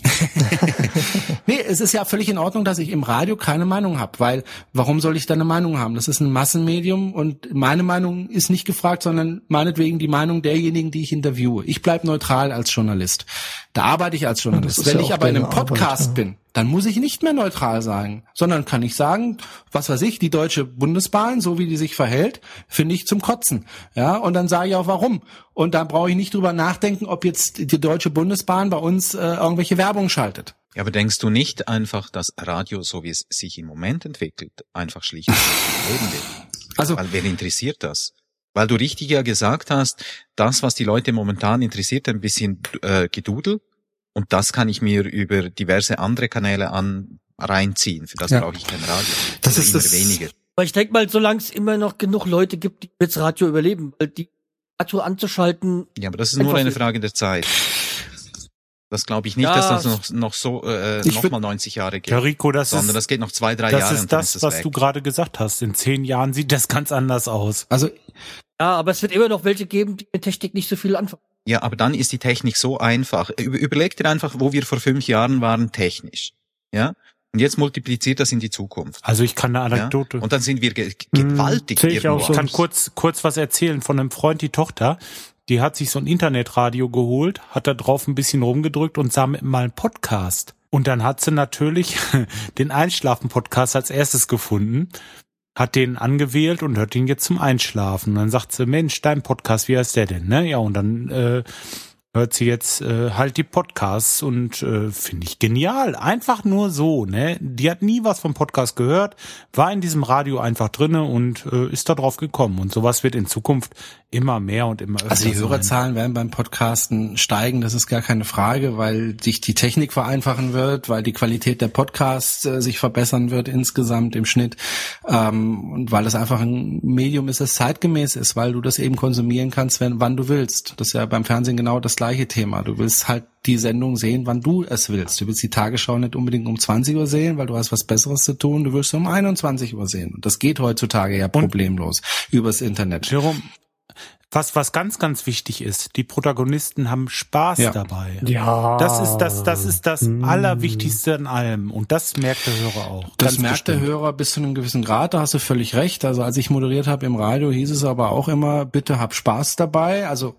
Nee, es ist ja völlig in Ordnung, dass ich im Radio keine Meinung habe, weil warum soll ich da eine Meinung haben? Das ist ein Massenmedium und meine Meinung ist nicht gefragt, sondern meinetwegen die Meinung derjenigen, die ich interviewe. Ich bleib neutral als Journalist. Da arbeite ich als Journalist. Wenn ich aber in einem Podcast bin, dann muss ich nicht mehr neutral sein, sondern kann ich sagen, was weiß ich, die Deutsche Bundesbahn, so wie die sich verhält, finde ich zum Kotzen. Ja, und dann sage ich auch warum. Und dann brauche ich nicht drüber nachdenken, ob jetzt die Deutsche Bundesbahn bei uns irgendwelche Werbung schaltet. Ja, aber denkst du nicht einfach, dass Radio, so wie es sich im Moment entwickelt, einfach schlicht leben wird? Also, weil wer interessiert das? Weil du richtig ja gesagt hast, das, was die Leute momentan interessiert, ein bisschen Gedudel. Und das kann ich mir über diverse andere Kanäle reinziehen. Für das brauche ich kein Radio. Das ist immer das weniger. Aber ich denke mal, solange es immer noch genug Leute gibt, die jetzt Radio überleben, weil die Radio anzuschalten. Ja, aber das ist nur eine Frage der Zeit. Das glaube ich nicht, dass das noch so nochmal 90 Jahre geht. Ja, Rico, sondern das geht noch 2-3 Jahre. Das ist das, was du gerade gesagt hast. In 10 Jahren sieht das ganz anders aus. Also ja, aber es wird immer noch welche geben, die mit Technik nicht so viel anfangen. Ja, aber dann ist die Technik so einfach. Überleg dir einfach, wo wir vor 5 Jahren waren technisch. Ja? Und jetzt multipliziert das in die Zukunft. Also ich kann eine Anekdote. Ja? Und dann sind wir gewaltig irgendwo. Ich kann kurz was erzählen von einem Freund, die Tochter. Die hat sich so ein Internetradio geholt, hat da drauf ein bisschen rumgedrückt und sah mal einen Podcast. Und dann hat sie natürlich den Einschlafen-Podcast als erstes gefunden, hat den angewählt und hört ihn jetzt zum Einschlafen. Und dann sagt sie, Mensch, dein Podcast, wie heißt der denn? Ne? Ja, und dann hört sie jetzt halt die Podcasts und finde ich genial. Einfach nur so, ne? Die hat nie was vom Podcast gehört, war in diesem Radio einfach drinne und ist da drauf gekommen. Und sowas wird in Zukunft immer mehr und immer öfter. Also die Hörerzahlen werden beim Podcasten steigen, das ist gar keine Frage, weil sich die Technik vereinfachen wird, weil die Qualität der Podcasts sich verbessern wird insgesamt im Schnitt und weil es einfach ein Medium ist, das zeitgemäß ist, weil du das eben konsumieren kannst, wann du willst. Das ist ja beim Fernsehen genau das gleiche Thema. Du willst halt die Sendung sehen, wann du es willst. Du willst die Tagesschau nicht unbedingt um 20 Uhr sehen, weil du hast was Besseres zu tun. Du willst sie um 21 Uhr sehen. Und das geht heutzutage ja problemlos übers Internet. Jerome, was ganz, ganz wichtig ist, die Protagonisten haben Spaß dabei. Ja. Das ist das Allerwichtigste an allem. Und das merkt der Hörer auch. Das merkt der Hörer bis zu einem gewissen Grad, da hast du völlig recht. Also als ich moderiert habe im Radio, hieß es aber auch immer, bitte hab Spaß dabei. Also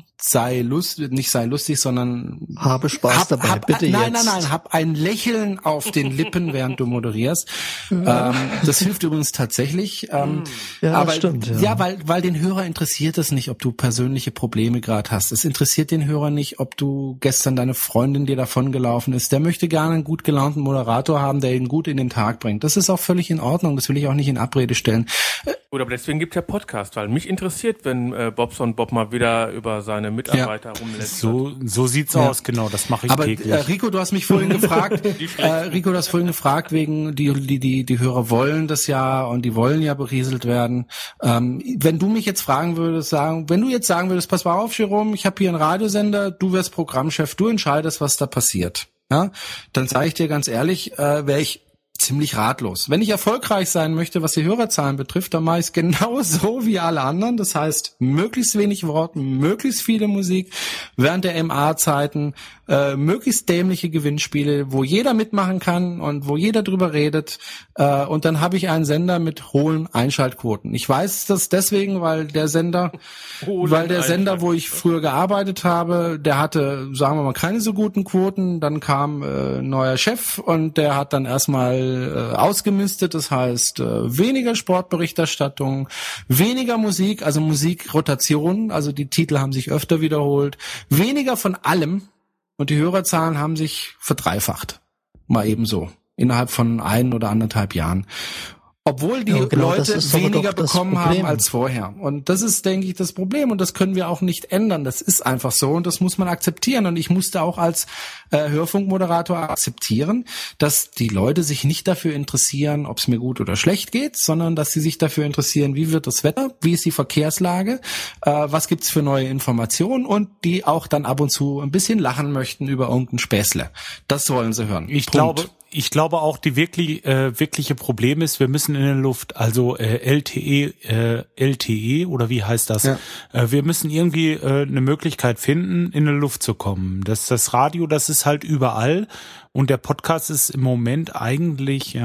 nicht sei lustig, sondern habe Spaß dabei, bitte nein, jetzt. Nein, hab ein Lächeln auf den Lippen, während du moderierst. Das hilft übrigens tatsächlich. Ja, aber, stimmt. Ja, weil den Hörer interessiert es nicht, ob du persönliche Probleme gerade hast. Es interessiert den Hörer nicht, ob du gestern deine Freundin dir davongelaufen ist. Der möchte gerne einen gut gelaunten Moderator haben, der ihn gut in den Tag bringt. Das ist auch völlig in Ordnung. Das will ich auch nicht in Abrede stellen. Gut, aber deswegen gibt es ja Podcast, weil mich interessiert, wenn Bobson Bob mal wieder über seine Mitarbeiter rumlässt. So sieht's aus, genau, das mache ich aber, täglich. Rico, du hast mich vorhin gefragt, wegen die Hörer wollen das ja und die wollen ja berieselt werden. Wenn du mich jetzt fragen würdest, wenn du jetzt sagen würdest, pass mal auf, Jerome, ich habe hier einen Radiosender, du wärst Programmchef, du entscheidest, was da passiert. Ja, dann sage ich dir ganz ehrlich, wäre ich ziemlich ratlos. Wenn ich erfolgreich sein möchte, was die Hörerzahlen betrifft, dann mache ich es genauso wie alle anderen. Das heißt, möglichst wenig Worten, möglichst viele Musik während der MA-Zeiten möglichst dämliche Gewinnspiele, wo jeder mitmachen kann und wo jeder drüber redet. Und dann habe ich einen Sender mit hohen Einschaltquoten. Ich weiß das deswegen, weil der Sender, wo ich früher gearbeitet habe, der hatte, sagen wir mal, keine so guten Quoten. Dann kam ein neuer Chef und der hat dann erstmal ausgemistet. Das heißt, weniger Sportberichterstattung, weniger Musik, also Musikrotation, also die Titel haben sich öfter wiederholt, weniger von allem. Und die Hörerzahlen haben sich verdreifacht. Mal ebenso. Innerhalb von 1 oder 1,5 Jahren. Obwohl die Leute weniger bekommen haben als vorher. Und das ist, denke ich, das Problem. Und das können wir auch nicht ändern. Das ist einfach so. Und das muss man akzeptieren. Und ich musste auch als Hörfunkmoderator akzeptieren, dass die Leute sich nicht dafür interessieren, ob es mir gut oder schlecht geht, sondern dass sie sich dafür interessieren, wie wird das Wetter, wie ist die Verkehrslage, was gibt's für neue Informationen und die auch dann ab und zu ein bisschen lachen möchten über irgendein Späßle. Das wollen sie hören. Ich glaube auch, die wirkliche Problem ist, wir müssen in der Luft, also LTE oder wie heißt das? Ja. Wir müssen irgendwie eine Möglichkeit finden, in der Luft zu kommen. Das Radio, das ist halt überall und der Podcast ist im Moment eigentlich,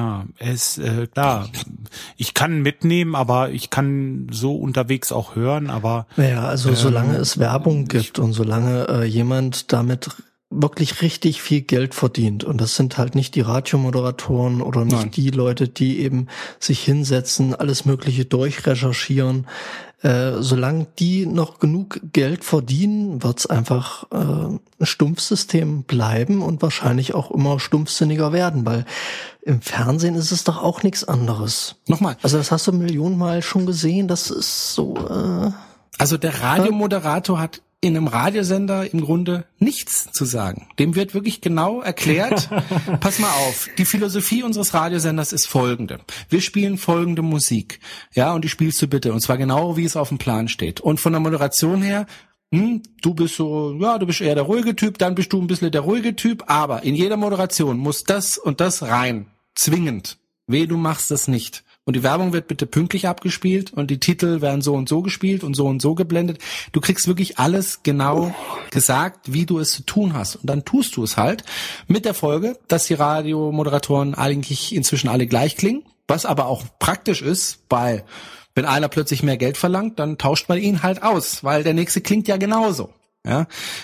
klar, ich kann mitnehmen, aber ich kann so unterwegs auch hören, aber... Naja, also solange es Werbung gibt und solange jemand damit wirklich richtig viel Geld verdient. Und das sind halt nicht die Radiomoderatoren oder nicht die Leute, die eben sich hinsetzen, alles Mögliche durchrecherchieren. Solange die noch genug Geld verdienen, wird's einfach ein Stumpfsystem bleiben und wahrscheinlich auch immer stumpfsinniger werden, weil im Fernsehen ist es doch auch nichts anderes. Nochmal. Also das hast du millionenmal schon gesehen, das ist so... Also der Radiomoderator hat in einem Radiosender im Grunde nichts zu sagen. Dem wird wirklich genau erklärt, pass mal auf, die Philosophie unseres Radiosenders ist folgende. Wir spielen folgende Musik. Ja, und die spielst du bitte. Und zwar genau, wie es auf dem Plan steht. Und von der Moderation her, du bist eher der ruhige Typ, dann bist du ein bisschen der ruhige Typ, aber in jeder Moderation muss das und das rein. Zwingend. Wehe, du machst das nicht. Und die Werbung wird bitte pünktlich abgespielt und die Titel werden so und so gespielt und so geblendet. Du kriegst wirklich alles genau gesagt, wie du es zu tun hast. Und dann tust du es halt mit der Folge, dass die Radiomoderatoren eigentlich inzwischen alle gleich klingen, was aber auch praktisch ist, weil wenn einer plötzlich mehr Geld verlangt, dann tauscht man ihn halt aus, weil der nächste klingt ja genauso. Ja,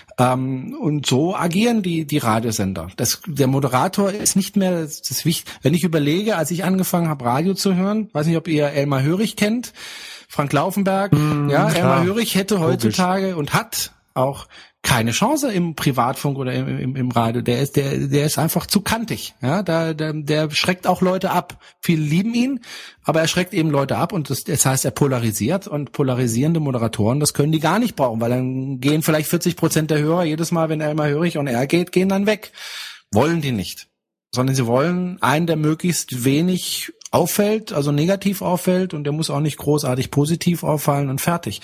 und so agieren die Radiosender. Der Moderator ist nicht mehr das Wichtige. Wenn ich überlege, als ich angefangen habe, Radio zu hören, weiß nicht, ob ihr Elmar Hörig kennt, Frank Laufenberg, Elmar Hörig hätte heutzutage und hat auch keine Chance im Privatfunk oder im Radio. Der ist einfach zu kantig. Ja, der schreckt auch Leute ab. Viele lieben ihn, aber er schreckt eben Leute ab und das heißt, er polarisiert und polarisierende Moderatoren, das können die gar nicht brauchen, weil dann gehen vielleicht 40% der Hörer jedes Mal, wenn Elmar Hörig on air geht, gehen dann weg. Wollen die nicht. Sondern sie wollen einen, der möglichst wenig auffällt, also negativ auffällt und der muss auch nicht großartig positiv auffallen und fertig.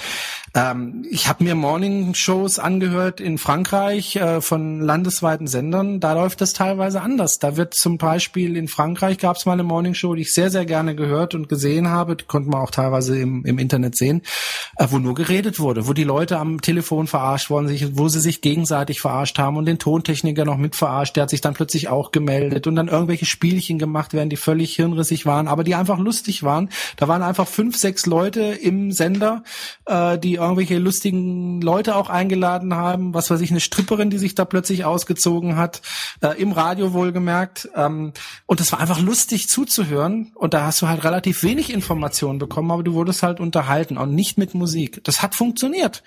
Ich habe mir Morning-Shows angehört in Frankreich von landesweiten Sendern, da läuft das teilweise anders. Da wird zum Beispiel in Frankreich gab es mal eine Morning-Show, die ich sehr, sehr gerne gehört und gesehen habe, die konnte man auch teilweise im Internet sehen, wo nur geredet wurde, wo die Leute am Telefon verarscht worden, wo sie sich gegenseitig verarscht haben und den Tontechniker noch mit verarscht, der hat sich dann plötzlich auch gemeldet und dann irgendwelche Spielchen gemacht werden, die völlig hirnrissig waren, aber die einfach lustig waren. Da waren einfach 5, 6 Leute im Sender, die irgendwelche lustigen Leute auch eingeladen haben, was weiß ich, eine Stripperin, die sich da plötzlich ausgezogen hat, im Radio wohlgemerkt. Und das war einfach lustig zuzuhören und da hast du halt relativ wenig Informationen bekommen, aber du wurdest halt unterhalten und nicht mit Musik. Das hat funktioniert.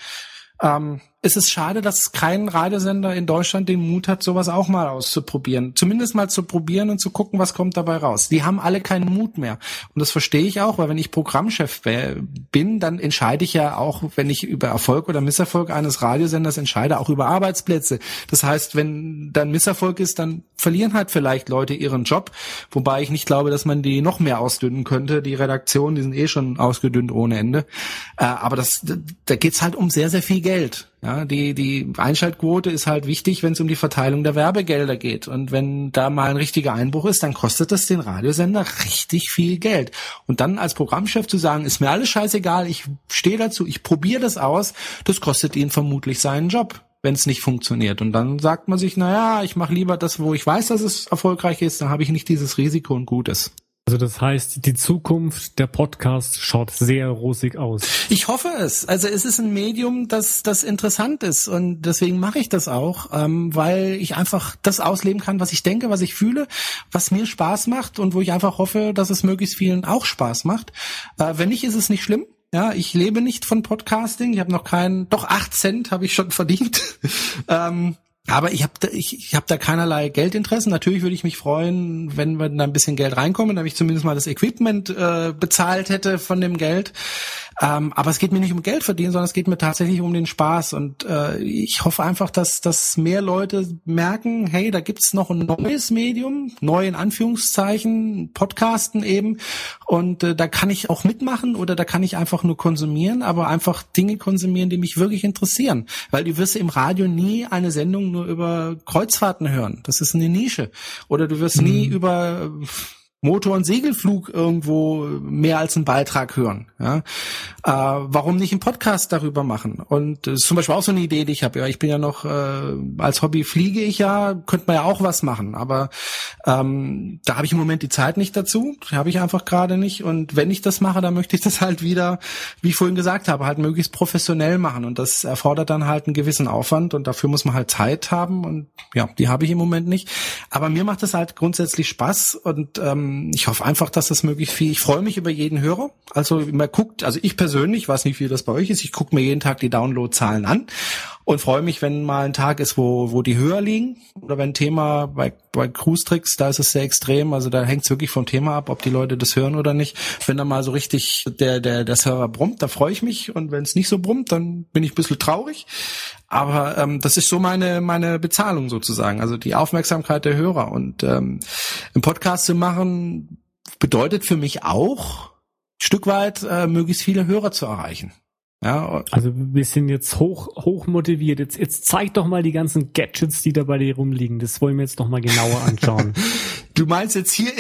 Es ist schade, dass kein Radiosender in Deutschland den Mut hat, sowas auch mal auszuprobieren. Zumindest mal zu probieren und zu gucken, was kommt dabei raus. Die haben alle keinen Mut mehr. Und das verstehe ich auch, weil wenn ich Programmchef bin, dann entscheide ich ja auch, wenn ich über Erfolg oder Misserfolg eines Radiosenders entscheide, auch über Arbeitsplätze. Das heißt, wenn dann Misserfolg ist, dann verlieren halt vielleicht Leute ihren Job. Wobei ich nicht glaube, dass man die noch mehr ausdünnen könnte. Die Redaktion, die sind eh schon ausgedünnt ohne Ende. Aber da geht's halt um sehr, sehr viel Geld. Ja, die Einschaltquote ist halt wichtig, wenn es um die Verteilung der Werbegelder geht. Und wenn da mal ein richtiger Einbruch ist, dann kostet das den Radiosender richtig viel Geld. Und dann als Programmchef zu sagen, ist mir alles scheißegal, ich stehe dazu, ich probiere das aus, das kostet ihn vermutlich seinen Job. wenn es nicht funktioniert. Und dann sagt man sich, naja, ich mache lieber das, wo ich weiß, dass es erfolgreich ist, dann habe ich nicht dieses Risiko und gut ist. Also das heißt, die Zukunft der Podcast schaut sehr rosig aus. Ich hoffe es. Also es ist ein Medium, das interessant ist und deswegen mache ich das auch, weil ich einfach das ausleben kann, was ich denke, was ich fühle, was mir Spaß macht und wo ich einfach hoffe, dass es möglichst vielen auch Spaß macht. Wenn nicht, ist es nicht schlimm. Ja, ich lebe nicht von Podcasting. Ich habe noch 8 Cent habe ich schon verdient. Aber ich hab da keinerlei Geldinteressen. Natürlich würde ich mich freuen, wenn wir da ein bisschen Geld reinkommen, damit ich zumindest mal das Equipment bezahlt hätte von dem Geld. Aber es geht mir nicht um Geld verdienen, sondern es geht mir tatsächlich um den Spaß. Und ich hoffe einfach, dass mehr Leute merken, hey, da gibt's noch ein neues Medium, neu in Anführungszeichen, Podcasten eben. Und da kann ich auch mitmachen oder da kann ich einfach nur konsumieren, aber einfach Dinge konsumieren, die mich wirklich interessieren. Weil du wirst im Radio nie eine Sendung nur über Kreuzfahrten hören. Das ist eine Nische. Oder du wirst nie über Motor- und Segelflug irgendwo mehr als einen Beitrag hören. Ja? Warum nicht einen Podcast darüber machen? Und das ist zum Beispiel auch so eine Idee, die ich habe. Ja, ich bin ja noch, als Hobby fliege ich ja, könnte man ja auch was machen. Aber da habe ich im Moment die Zeit nicht dazu. Die habe ich einfach gerade nicht. Und wenn ich das mache, dann möchte ich das halt wieder, wie ich vorhin gesagt habe, halt möglichst professionell machen. Und das erfordert dann halt einen gewissen Aufwand. Und dafür muss man halt Zeit haben. Und ja, die habe ich im Moment nicht. Aber mir macht das halt grundsätzlich Spaß. Und ich hoffe einfach, dass das möglichst viel. Ich freue mich über jeden Hörer. Also man guckt, also ich persönlich, weiß nicht, wie das bei euch ist, ich gucke mir jeden Tag die Downloadzahlen an und freue mich, wenn mal ein Tag ist, wo die höher liegen. Oder wenn ein Thema bei Cruise Tricks, da ist es sehr extrem. Also da hängt es wirklich vom Thema ab, ob die Leute das hören oder nicht. Wenn da mal so richtig der Server brummt, da freue ich mich. Und wenn es nicht so brummt, dann bin ich ein bisschen traurig. Aber das ist so meine Bezahlung sozusagen, also die Aufmerksamkeit der Hörer. Und einen Podcast zu machen bedeutet für mich auch, ein Stück weit möglichst viele Hörer zu erreichen. Ja. Also wir sind jetzt hoch motiviert. Jetzt zeig doch mal die ganzen Gadgets, die da bei dir rumliegen. Das wollen wir jetzt noch mal genauer anschauen. Du meinst jetzt hier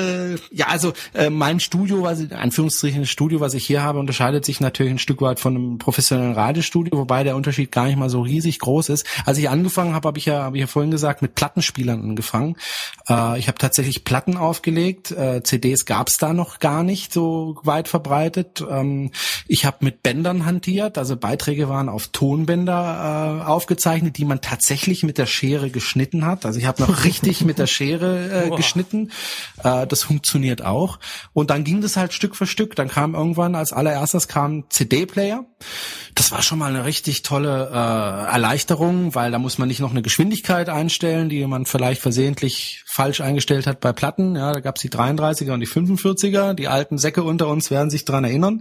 mein Studio, in Anführungsstrichen das Studio, was ich hier habe, unterscheidet sich natürlich ein Stück weit von einem professionellen Radiostudio, wobei der Unterschied gar nicht mal so riesig groß ist. Als ich angefangen habe, habe ich ja vorhin gesagt, mit Plattenspielern angefangen. Ich habe tatsächlich Platten aufgelegt. CDs gab es da noch gar nicht so weit verbreitet. Ich habe mit Bändern hantiert, also Beiträge waren auf Tonbänder aufgezeichnet, die man tatsächlich mit der Schere geschnitten hat. Also ich habe noch richtig mit der Schere geschnitten. Das funktioniert auch. Und dann ging das halt Stück für Stück. Dann kam irgendwann als allererstes CD-Player. Das war schon mal eine richtig tolle Erleichterung, weil da muss man nicht noch eine Geschwindigkeit einstellen, die man vielleicht versehentlich falsch eingestellt hat bei Platten. Ja, da gab's die 33er und die 45er. Die alten Säcke unter uns werden sich dran erinnern.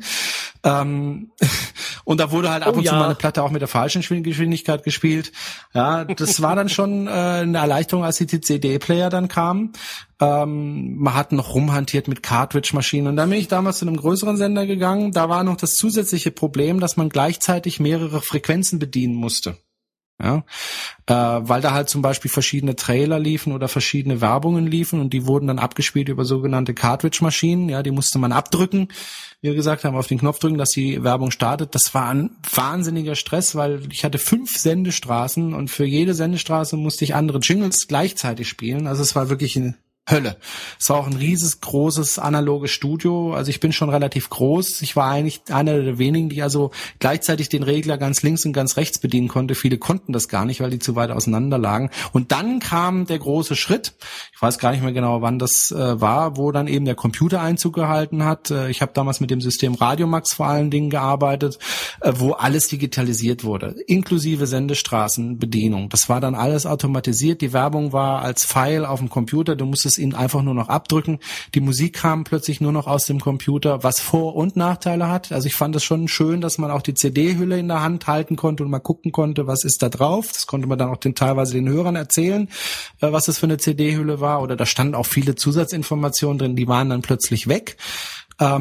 Und da wurde halt ab und zu mal eine Platte auch mit der falschen Geschwindigkeit gespielt. Ja, das war dann schon eine Erleichterung, als die CD-Player dann kamen. Man hat noch rumhantiert mit Cartridge-Maschinen. Und dann bin ich damals zu einem größeren Sender gegangen. Da war noch das zusätzliche Problem, dass man gleichzeitig mehrere Frequenzen bedienen musste. Ja, weil da halt zum Beispiel verschiedene Trailer liefen oder verschiedene Werbungen liefen und die wurden dann abgespielt über sogenannte Cartridge-Maschinen. Ja, die musste man abdrücken, wie wir gesagt haben, auf den Knopf drücken, dass die Werbung startet. Das war ein wahnsinniger Stress, weil ich hatte 5 Sendestraßen und für jede Sendestraße musste ich andere Jingles gleichzeitig spielen. Also es war wirklich eine Hölle. Es war auch ein großes analoges Studio. Also ich bin schon relativ groß. Ich war eigentlich einer der wenigen, die also gleichzeitig den Regler ganz links und ganz rechts bedienen konnte. Viele konnten das gar nicht, weil die zu weit auseinander lagen. Und dann kam der große Schritt. Ich weiß gar nicht mehr genau, wann das war, wo dann eben der Computer Einzug gehalten hat. Ich habe damals mit dem System Radiomax vor allen Dingen gearbeitet, wo alles digitalisiert wurde, inklusive Sendestraßenbedienung. Das war dann alles automatisiert. Die Werbung war als File auf dem Computer. Du musstest ihn einfach nur noch abdrücken. Die Musik kam plötzlich nur noch aus dem Computer, was Vor- und Nachteile hat. Also ich fand es schon schön, dass man auch die CD-Hülle in der Hand halten konnte und mal gucken konnte, was ist da drauf. Das konnte man dann auch teilweise den Hörern erzählen, was das für eine CD-Hülle war. Oder da standen auch viele Zusatzinformationen drin, die waren dann plötzlich weg.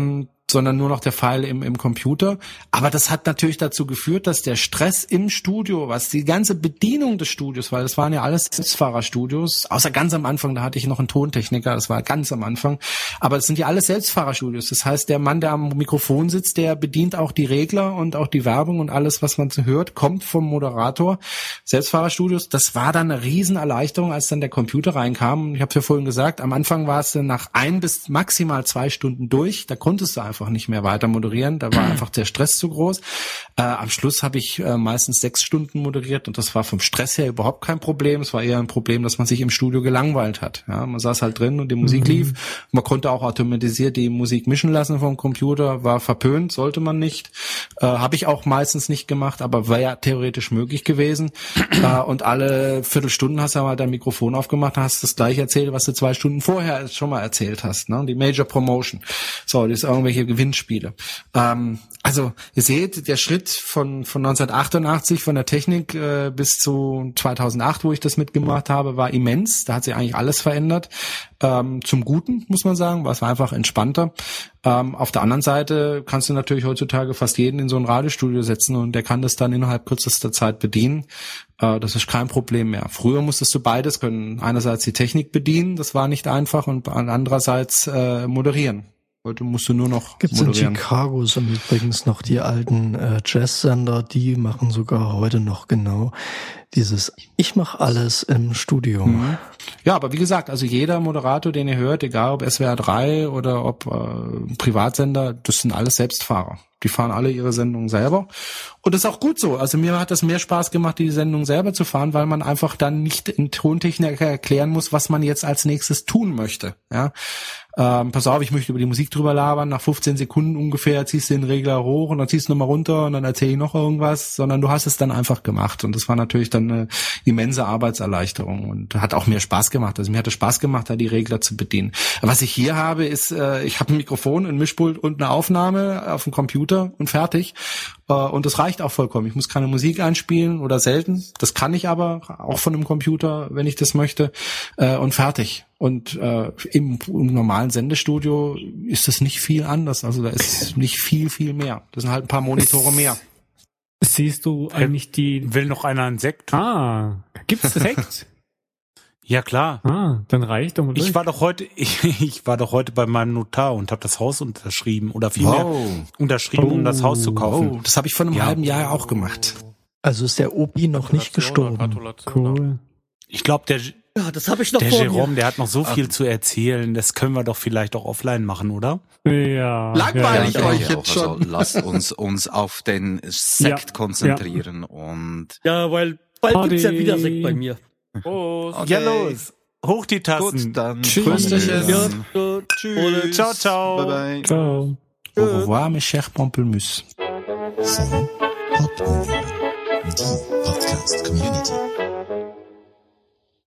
sondern nur noch der Pfeil im Computer. Aber das hat natürlich dazu geführt, dass der Stress im Studio, was die ganze Bedienung des Studios, weil das waren ja alles Selbstfahrerstudios, außer ganz am Anfang, da hatte ich noch einen Tontechniker, das war ganz am Anfang, aber das sind ja alles Selbstfahrerstudios. Das heißt, der Mann, der am Mikrofon sitzt, der bedient auch die Regler und auch die Werbung und alles, was man so hört, kommt vom Moderator. Selbstfahrerstudios, das war dann eine Riesenerleichterung, als dann der Computer reinkam. Ich habe es ja vorhin gesagt, am Anfang war es dann nach 1 bis maximal 2 Stunden durch, da konntest du einfach nicht mehr weiter moderieren, da war einfach der Stress zu groß. Am Schluss habe ich meistens 6 Stunden moderiert und das war vom Stress her überhaupt kein Problem. Es war eher ein Problem, dass man sich im Studio gelangweilt hat. Ja, man saß halt drin und die Musik lief. Man konnte auch automatisiert die Musik mischen lassen vom Computer, war verpönt, sollte man nicht. Habe ich auch meistens nicht gemacht, aber wäre ja theoretisch möglich gewesen. Und alle Viertelstunden hast du mal dein Mikrofon aufgemacht, hast das gleiche erzählt, was du 2 Stunden vorher schon mal erzählt hast. Ne? Die Major Promotion. So, das ist irgendwelche Gewinnspiele. Also ihr seht, der Schritt von 1988 von der Technik bis zu 2008, wo ich das mitgemacht habe, war immens. Da hat sich eigentlich alles verändert. Zum Guten, muss man sagen, war es einfach entspannter. Auf der anderen Seite kannst du natürlich heutzutage fast jeden in so ein Radiostudio setzen und der kann das dann innerhalb kürzester Zeit bedienen. Das ist kein Problem mehr. Früher musstest du beides können. Einerseits die Technik bedienen, das war nicht einfach, und andererseits moderieren. Heute musst du nur noch Gibt's moderieren. In Chicago sind übrigens noch die alten Jazzsender, die machen sogar heute noch genau dieses Ich mache alles im Studio. Mhm. Ja, aber wie gesagt, also jeder Moderator, den ihr hört, egal ob SWR 3 oder ob Privatsender, das sind alles Selbstfahrer. Die fahren alle ihre Sendung selber. Und das ist auch gut so. Also mir hat das mehr Spaß gemacht, die Sendung selber zu fahren, weil man einfach dann nicht in Tontechnik erklären muss, was man jetzt als nächstes tun möchte. Ja. Pass auf, ich möchte über die Musik drüber labern, nach 15 Sekunden ungefähr ziehst du den Regler hoch und dann ziehst du nochmal runter und dann erzähle ich noch irgendwas, sondern du hast es dann einfach gemacht, und das war natürlich dann eine immense Arbeitserleichterung und hat auch mehr Spaß gemacht. Also mir hat es Spaß gemacht, da die Regler zu bedienen. Was ich hier habe, ist, ich habe ein Mikrofon, ein Mischpult und eine Aufnahme auf dem Computer und fertig. Und das reicht auch vollkommen. Ich muss keine Musik einspielen oder selten. Das kann ich aber auch von einem Computer, wenn ich das möchte, und fertig. Und im normalen Sendestudio ist das nicht viel anders. Also da ist nicht viel mehr. Das sind halt ein paar Monitore mehr. Siehst du eigentlich die... Will noch einer einen Sekt? Gibt's Sekt? Ja, klar. Dann reicht doch mal durch. Ich war doch heute bei meinem Notar und habe das Haus unterschrieben oder vielmehr unterschrieben, um das Haus zu kaufen. Das habe ich vor einem halben Jahr auch gemacht. Also ist der Opi noch nicht gestorben. Cool. Ich glaube, das habe ich noch der vor Jerome, mir. der hat noch so viel zu erzählen. Das können wir doch vielleicht auch offline machen, oder? Ja. Langweilig euch jetzt Also schon. lasst uns auf den Sekt konzentrieren und Ja, weil bald gibt's ja wieder Sekt bei mir. Prost. okay. Ja, los. Hoch die Tassen. Gut, dann Tschüss. Ja, Tschüss. Ciao, ciao. Bye bye. Ciao. Au revoir, mes chers Pamplemousse. Von Podmovie, die Podcast Community.